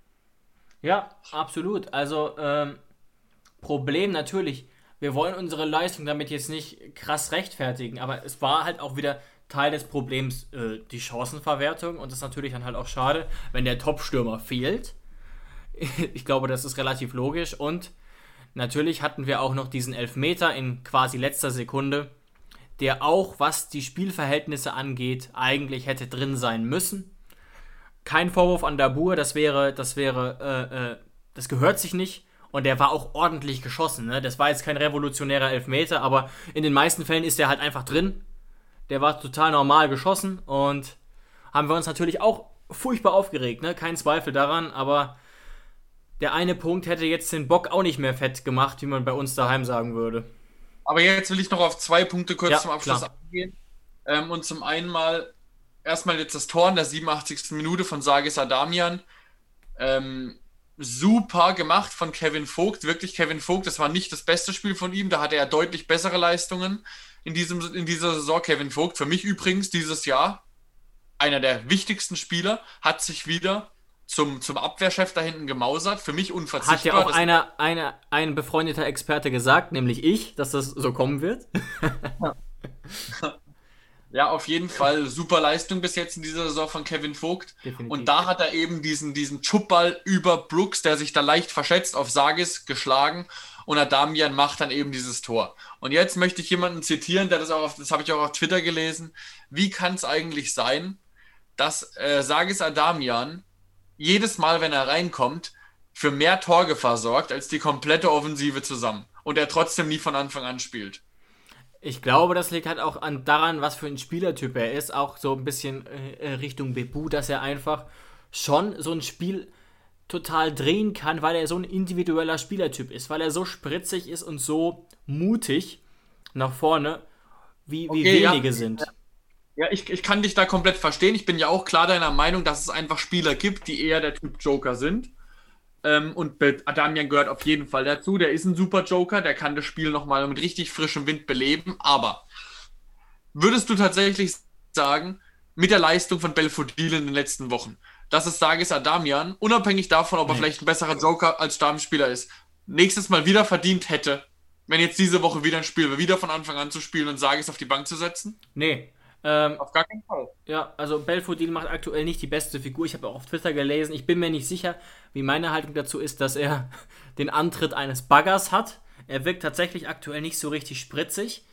Ja, absolut. Also, ähm, Problem natürlich, wir wollen unsere Leistung damit jetzt nicht krass rechtfertigen, aber es war halt auch wieder Teil des Problems, äh, die Chancenverwertung, und das ist natürlich dann halt auch schade, wenn der Top-Stürmer fehlt. Ich glaube, das ist relativ logisch, und natürlich hatten wir auch noch diesen Elfmeter in quasi letzter Sekunde, der auch, was die Spielverhältnisse angeht, eigentlich hätte drin sein müssen. Kein Vorwurf an Dabur, das wäre, das wäre, äh, äh, das gehört sich nicht, und der war auch ordentlich geschossen, ne? Das war jetzt kein revolutionärer Elfmeter, aber in den meisten Fällen ist der halt einfach drin. Der war total normal geschossen, und haben wir uns natürlich auch furchtbar aufgeregt, ne? Kein Zweifel daran, aber der eine Punkt hätte jetzt den Bock auch nicht mehr fett gemacht, wie man bei uns daheim sagen würde. Aber jetzt will ich noch auf zwei Punkte kurz ja, zum Abschluss klar. eingehen. Ähm, und zum einen mal, erstmal jetzt das Tor in der siebenundachtzigsten Minute von Sagis Adamian. Ähm, super gemacht von Kevin Vogt. Wirklich, Kevin Vogt, das war nicht das beste Spiel von ihm. Da hatte er deutlich bessere Leistungen in, diesem, in dieser Saison. Kevin Vogt, für mich übrigens dieses Jahr einer der wichtigsten Spieler, hat sich wieder zum, zum Abwehrchef da hinten gemausert. Für mich unverzichtbar. Hat ja auch einer, einer, ein befreundeter Experte gesagt, nämlich ich, dass das so kommen wird. Ja, auf jeden Fall super Leistung bis jetzt in dieser Saison von Kevin Vogt. Definitiv. Und da hat er eben diesen, diesen Chupball über Brooks, der sich da leicht verschätzt, auf Sagis geschlagen. Und Adamian macht dann eben dieses Tor. Und jetzt möchte ich jemanden zitieren, der das auch auf, das habe ich auch auf Twitter gelesen. Wie kann es eigentlich sein, dass äh, Sagis Adamian jedes Mal, wenn er reinkommt, für mehr Torgefahr sorgt als die komplette Offensive zusammen und er trotzdem nie von Anfang an spielt? Ich glaube, das liegt halt auch an daran, was für ein Spielertyp er ist, auch so ein bisschen äh, Richtung Bebu, dass er einfach schon so ein Spiel total drehen kann, weil er so ein individueller Spielertyp ist, weil er so spritzig ist und so mutig nach vorne, wie, wie Okay, wenige ja. sind. Ja, ich, ich kann dich da komplett verstehen. Ich bin ja auch klar deiner Meinung, dass es einfach Spieler gibt, die eher der Typ Joker sind. Ähm, und Adamian gehört auf jeden Fall dazu. Der ist ein super Joker, der kann das Spiel nochmal mit richtig frischem Wind beleben. Aber würdest du tatsächlich sagen, mit der Leistung von Belfodil in den letzten Wochen, dass es Sagis Adamian, unabhängig davon, ob er Nee. vielleicht ein besserer Joker als Stammspieler ist, nächstes Mal wieder verdient hätte, wenn jetzt diese Woche wieder ein Spiel wäre, wieder von Anfang an zu spielen und Sagis auf die Bank zu setzen? Nee. Ähm, Auf gar keinen Fall. Ja, also Belfodil macht aktuell nicht die beste Figur. Ich habe auch auf Twitter gelesen. Ich bin mir nicht sicher, wie meine Haltung dazu ist, dass er den Antritt eines Baggers hat. Er wirkt tatsächlich aktuell nicht so richtig spritzig.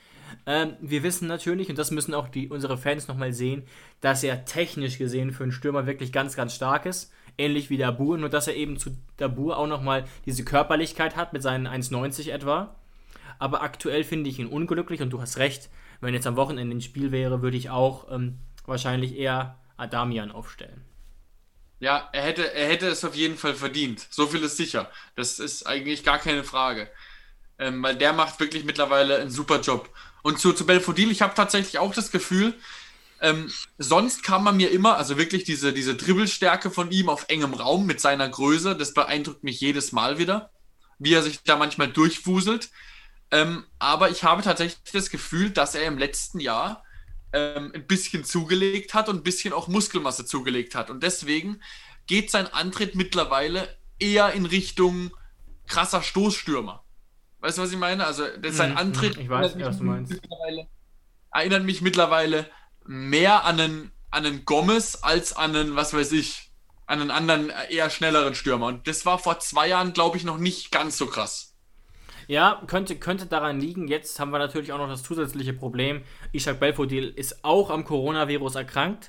Ähm, wir wissen natürlich, und das müssen auch die, unsere Fans nochmal sehen, dass er technisch gesehen für einen Stürmer wirklich ganz, ganz stark ist. Ähnlich wie Dabur, nur dass er eben zu Dabur auch nochmal diese Körperlichkeit hat mit seinen eins neunzig etwa. Aber aktuell finde ich ihn unglücklich und du hast recht, wenn jetzt am Wochenende ein Spiel wäre, würde ich auch ähm, wahrscheinlich eher Adamian aufstellen. Ja, er hätte, er hätte es auf jeden Fall verdient. So viel ist sicher. Das ist eigentlich gar keine Frage. Ähm, weil der macht wirklich mittlerweile einen super Job. Und zu, zu Belfodil, ich habe tatsächlich auch das Gefühl, ähm, sonst kam man mir immer, also wirklich diese, diese Dribbelstärke von ihm auf engem Raum mit seiner Größe, das beeindruckt mich jedes Mal wieder, wie er sich da manchmal durchwuselt. Ähm, aber ich habe tatsächlich das Gefühl, dass er im letzten Jahr ähm, ein bisschen zugelegt hat und ein bisschen auch Muskelmasse zugelegt hat. Und deswegen geht sein Antritt mittlerweile eher in Richtung krasser Stoßstürmer. Weißt du, was ich meine? Also das, sein Antritt ich weiß, was du meinst. Erinnert mich mittlerweile mehr an einen, an einen Gomez als an einen, was weiß ich, an einen anderen, eher schnelleren Stürmer. Und das war vor zwei Jahren, glaube ich, noch nicht ganz so krass. Ja, könnte, könnte daran liegen. Jetzt haben wir natürlich auch noch das zusätzliche Problem. Ishak Belfodil ist auch am Coronavirus erkrankt.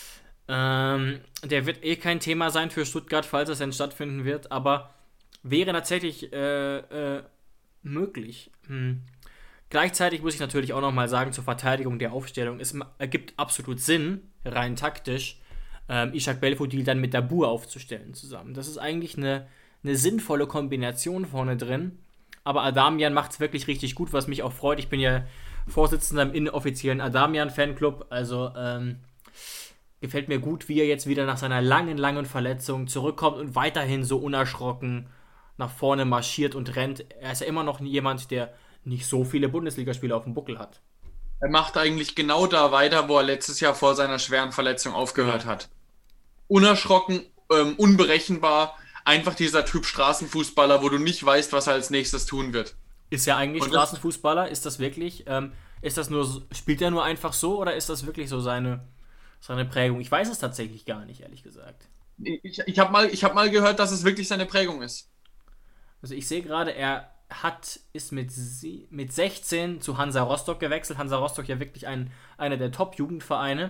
Ähm, der wird eh kein Thema sein für Stuttgart, falls es denn stattfinden wird. Aber wäre tatsächlich äh, äh, möglich. Hm. Gleichzeitig muss ich natürlich auch nochmal sagen, zur Verteidigung der Aufstellung, es ergibt absolut Sinn, rein taktisch, ähm, Ishak Belfodil dann mit Dabur aufzustellen zusammen. Das ist eigentlich eine, eine sinnvolle Kombination vorne drin. Aber Adamian macht es wirklich richtig gut, was mich auch freut. Ich bin ja Vorsitzender im inoffiziellen Adamian-Fanclub. Also ähm, gefällt mir gut, wie er jetzt wieder nach seiner langen, langen Verletzung zurückkommt und weiterhin so unerschrocken nach vorne marschiert und rennt. Er ist ja immer noch jemand, der nicht so viele Bundesligaspiele auf dem Buckel hat. Er macht eigentlich genau da weiter, wo er letztes Jahr vor seiner schweren Verletzung aufgehört hat. Unerschrocken, ähm, unberechenbar. Einfach dieser Typ Straßenfußballer, wo du nicht weißt, was er als nächstes tun wird. Ist ja eigentlich Und Straßenfußballer? Ist das wirklich, ähm, ist das nur, spielt er nur einfach so oder ist das wirklich so seine, seine Prägung? Ich weiß es tatsächlich gar nicht, ehrlich gesagt. Ich, ich habe mal, ich hab mal gehört, dass es wirklich seine Prägung ist. Also ich sehe gerade, er hat, ist mit, sie, mit sechzehn zu Hansa Rostock gewechselt. Hansa Rostock ja wirklich ein, einer der Top-Jugendvereine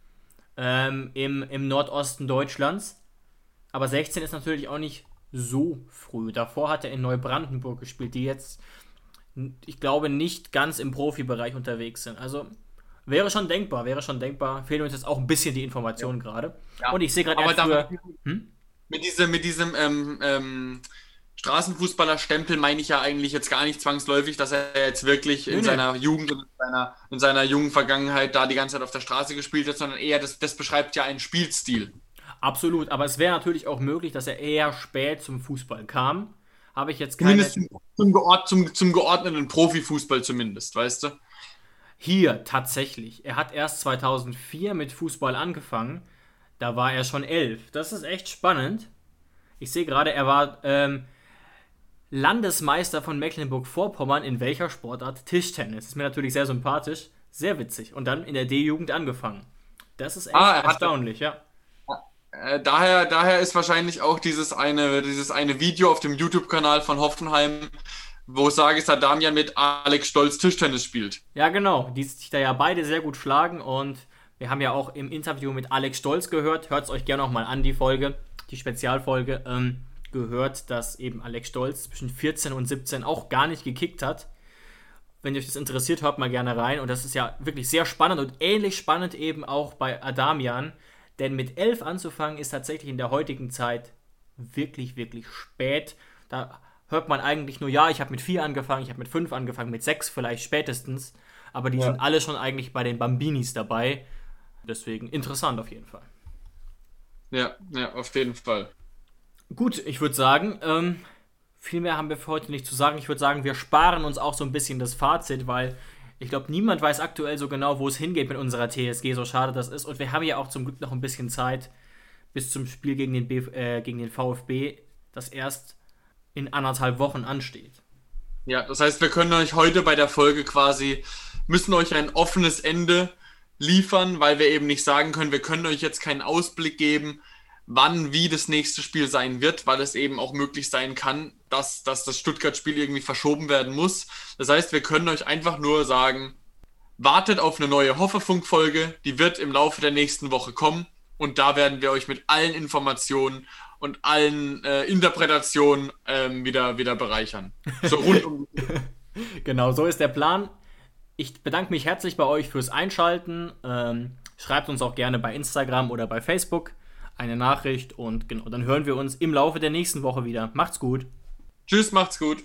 ähm, im, im Nordosten Deutschlands. Aber sechzehn ist natürlich auch nicht so früh. Davor hat er in Neubrandenburg gespielt, die jetzt, ich glaube, nicht ganz im Profibereich unterwegs sind. Also wäre schon denkbar, wäre schon denkbar. Fehlen uns jetzt auch ein bisschen die Informationen ja. gerade. Ja. Und ich sehe gerade, er früher... Hm? Mit diesem, mit diesem ähm, ähm, Straßenfußballer-Stempel meine ich ja eigentlich jetzt gar nicht zwangsläufig, dass er jetzt wirklich in nee, seiner nee. Jugend und in seiner, in seiner jungen Vergangenheit da die ganze Zeit auf der Straße gespielt hat, sondern eher, das, das beschreibt ja einen Spielstil. Absolut, aber es wäre natürlich auch möglich, dass er eher spät zum Fußball kam. Habe ich jetzt keine... Zumindest zum, zum, geord, zum, zum geordneten Profifußball zumindest, weißt du? Hier, tatsächlich. Er hat erst zweitausendvier mit Fußball angefangen. Da war er schon elf. Das ist echt spannend. Ich sehe gerade, er war ähm, Landesmeister von Mecklenburg-Vorpommern. In welcher Sportart? Tischtennis. Ist mir natürlich sehr sympathisch. Sehr witzig. Und dann in der D-Jugend angefangen. Das ist echt ah, erstaunlich, ja. Äh, daher, daher ist wahrscheinlich auch dieses eine, dieses eine Video auf dem YouTube-Kanal von Hoffenheim, wo Sagis Adamian mit Alex Stolz Tischtennis spielt. Ja, genau. Die sich da ja beide sehr gut schlagen und wir haben ja auch im Interview mit Alex Stolz gehört, hört es euch gerne nochmal an, die Folge, die Spezialfolge, ähm, gehört, dass eben Alex Stolz zwischen vierzehn und siebzehn auch gar nicht gekickt hat. Wenn euch das interessiert, hört mal gerne rein und das ist ja wirklich sehr spannend und ähnlich spannend eben auch bei Adamian. Denn mit elf anzufangen ist tatsächlich in der heutigen Zeit wirklich, wirklich spät. Da hört man eigentlich nur, ja, ich habe mit vier angefangen, ich habe mit fünf angefangen, mit sechs vielleicht spätestens. Aber die ja. sind alle schon eigentlich bei den Bambinis dabei. Deswegen interessant auf jeden Fall. Ja, ja, auf jeden Fall. Gut, ich würde sagen, ähm, viel mehr haben wir für heute nicht zu sagen. Ich würde sagen, wir sparen uns auch so ein bisschen das Fazit, weil... Ich glaube, niemand weiß aktuell so genau, wo es hingeht mit unserer T S G, so schade das ist. Und wir haben ja auch zum Glück noch ein bisschen Zeit bis zum Spiel gegen den, B- äh, gegen den VfB, das erst in anderthalb Wochen ansteht. Ja, das heißt, wir können euch heute bei der Folge quasi, müssen euch ein offenes Ende liefern, weil wir eben nicht sagen können, wir können euch jetzt keinen Ausblick geben, wann, wie das nächste Spiel sein wird, weil es eben auch möglich sein kann, dass, dass das Stuttgart-Spiel irgendwie verschoben werden muss. Das heißt, wir können euch einfach nur sagen, wartet auf eine neue Hoffefunk-Folge. Die wird im Laufe der nächsten Woche kommen. Und da werden wir euch mit allen Informationen und allen äh, Interpretationen ähm, wieder, wieder bereichern. So rund um. Genau, so ist der Plan. Ich bedanke mich herzlich bei euch fürs Einschalten. Ähm, schreibt uns auch gerne bei Instagram oder bei Facebook eine Nachricht. Und genau, dann hören wir uns im Laufe der nächsten Woche wieder. Macht's gut. Tschüss, macht's gut.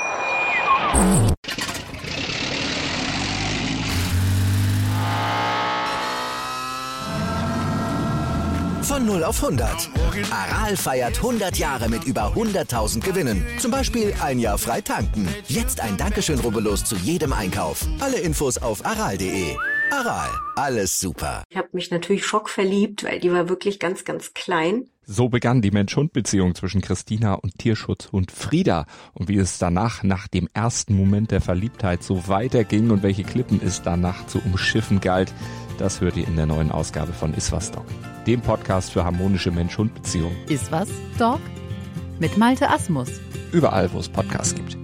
Von null auf hundert. Aral feiert hundert Jahre mit über hunderttausend Gewinnen. Zum Beispiel ein Jahr frei tanken. Jetzt ein Dankeschön, rubbellos zu jedem Einkauf. Alle Infos auf aral punkt de. Aral, alles super. Ich habe mich natürlich schockverliebt, weil die war wirklich ganz, ganz klein. So begann die Mensch-Hund-Beziehung zwischen Christina und Tierschutzhund Frieda. Und wie es danach, nach dem ersten Moment der Verliebtheit, so weiterging und welche Klippen es danach zu umschiffen galt, das hört ihr in der neuen Ausgabe von Iswas Dog, dem Podcast für harmonische Mensch-Hund-Beziehungen. Iswas Dog mit Malte Asmus. Überall, wo es Podcasts gibt.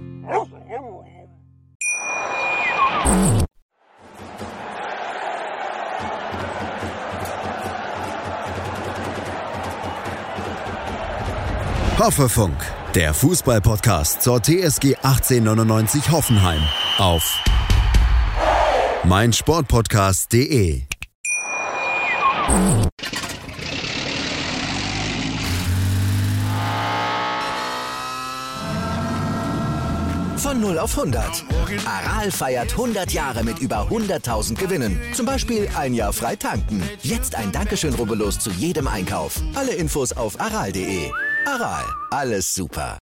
Hoffefunk, der Fußball-Podcast zur T S G achtzehnhundertneunundneunzig Hoffenheim auf meinsportpodcast punkt de. Von null auf hundert. Aral feiert hundert Jahre mit über hunderttausend Gewinnen. Zum Beispiel ein Jahr frei tanken. Jetzt ein Dankeschön, rubbellos zu jedem Einkauf. Alle Infos auf aral punkt de. Aral, alles super.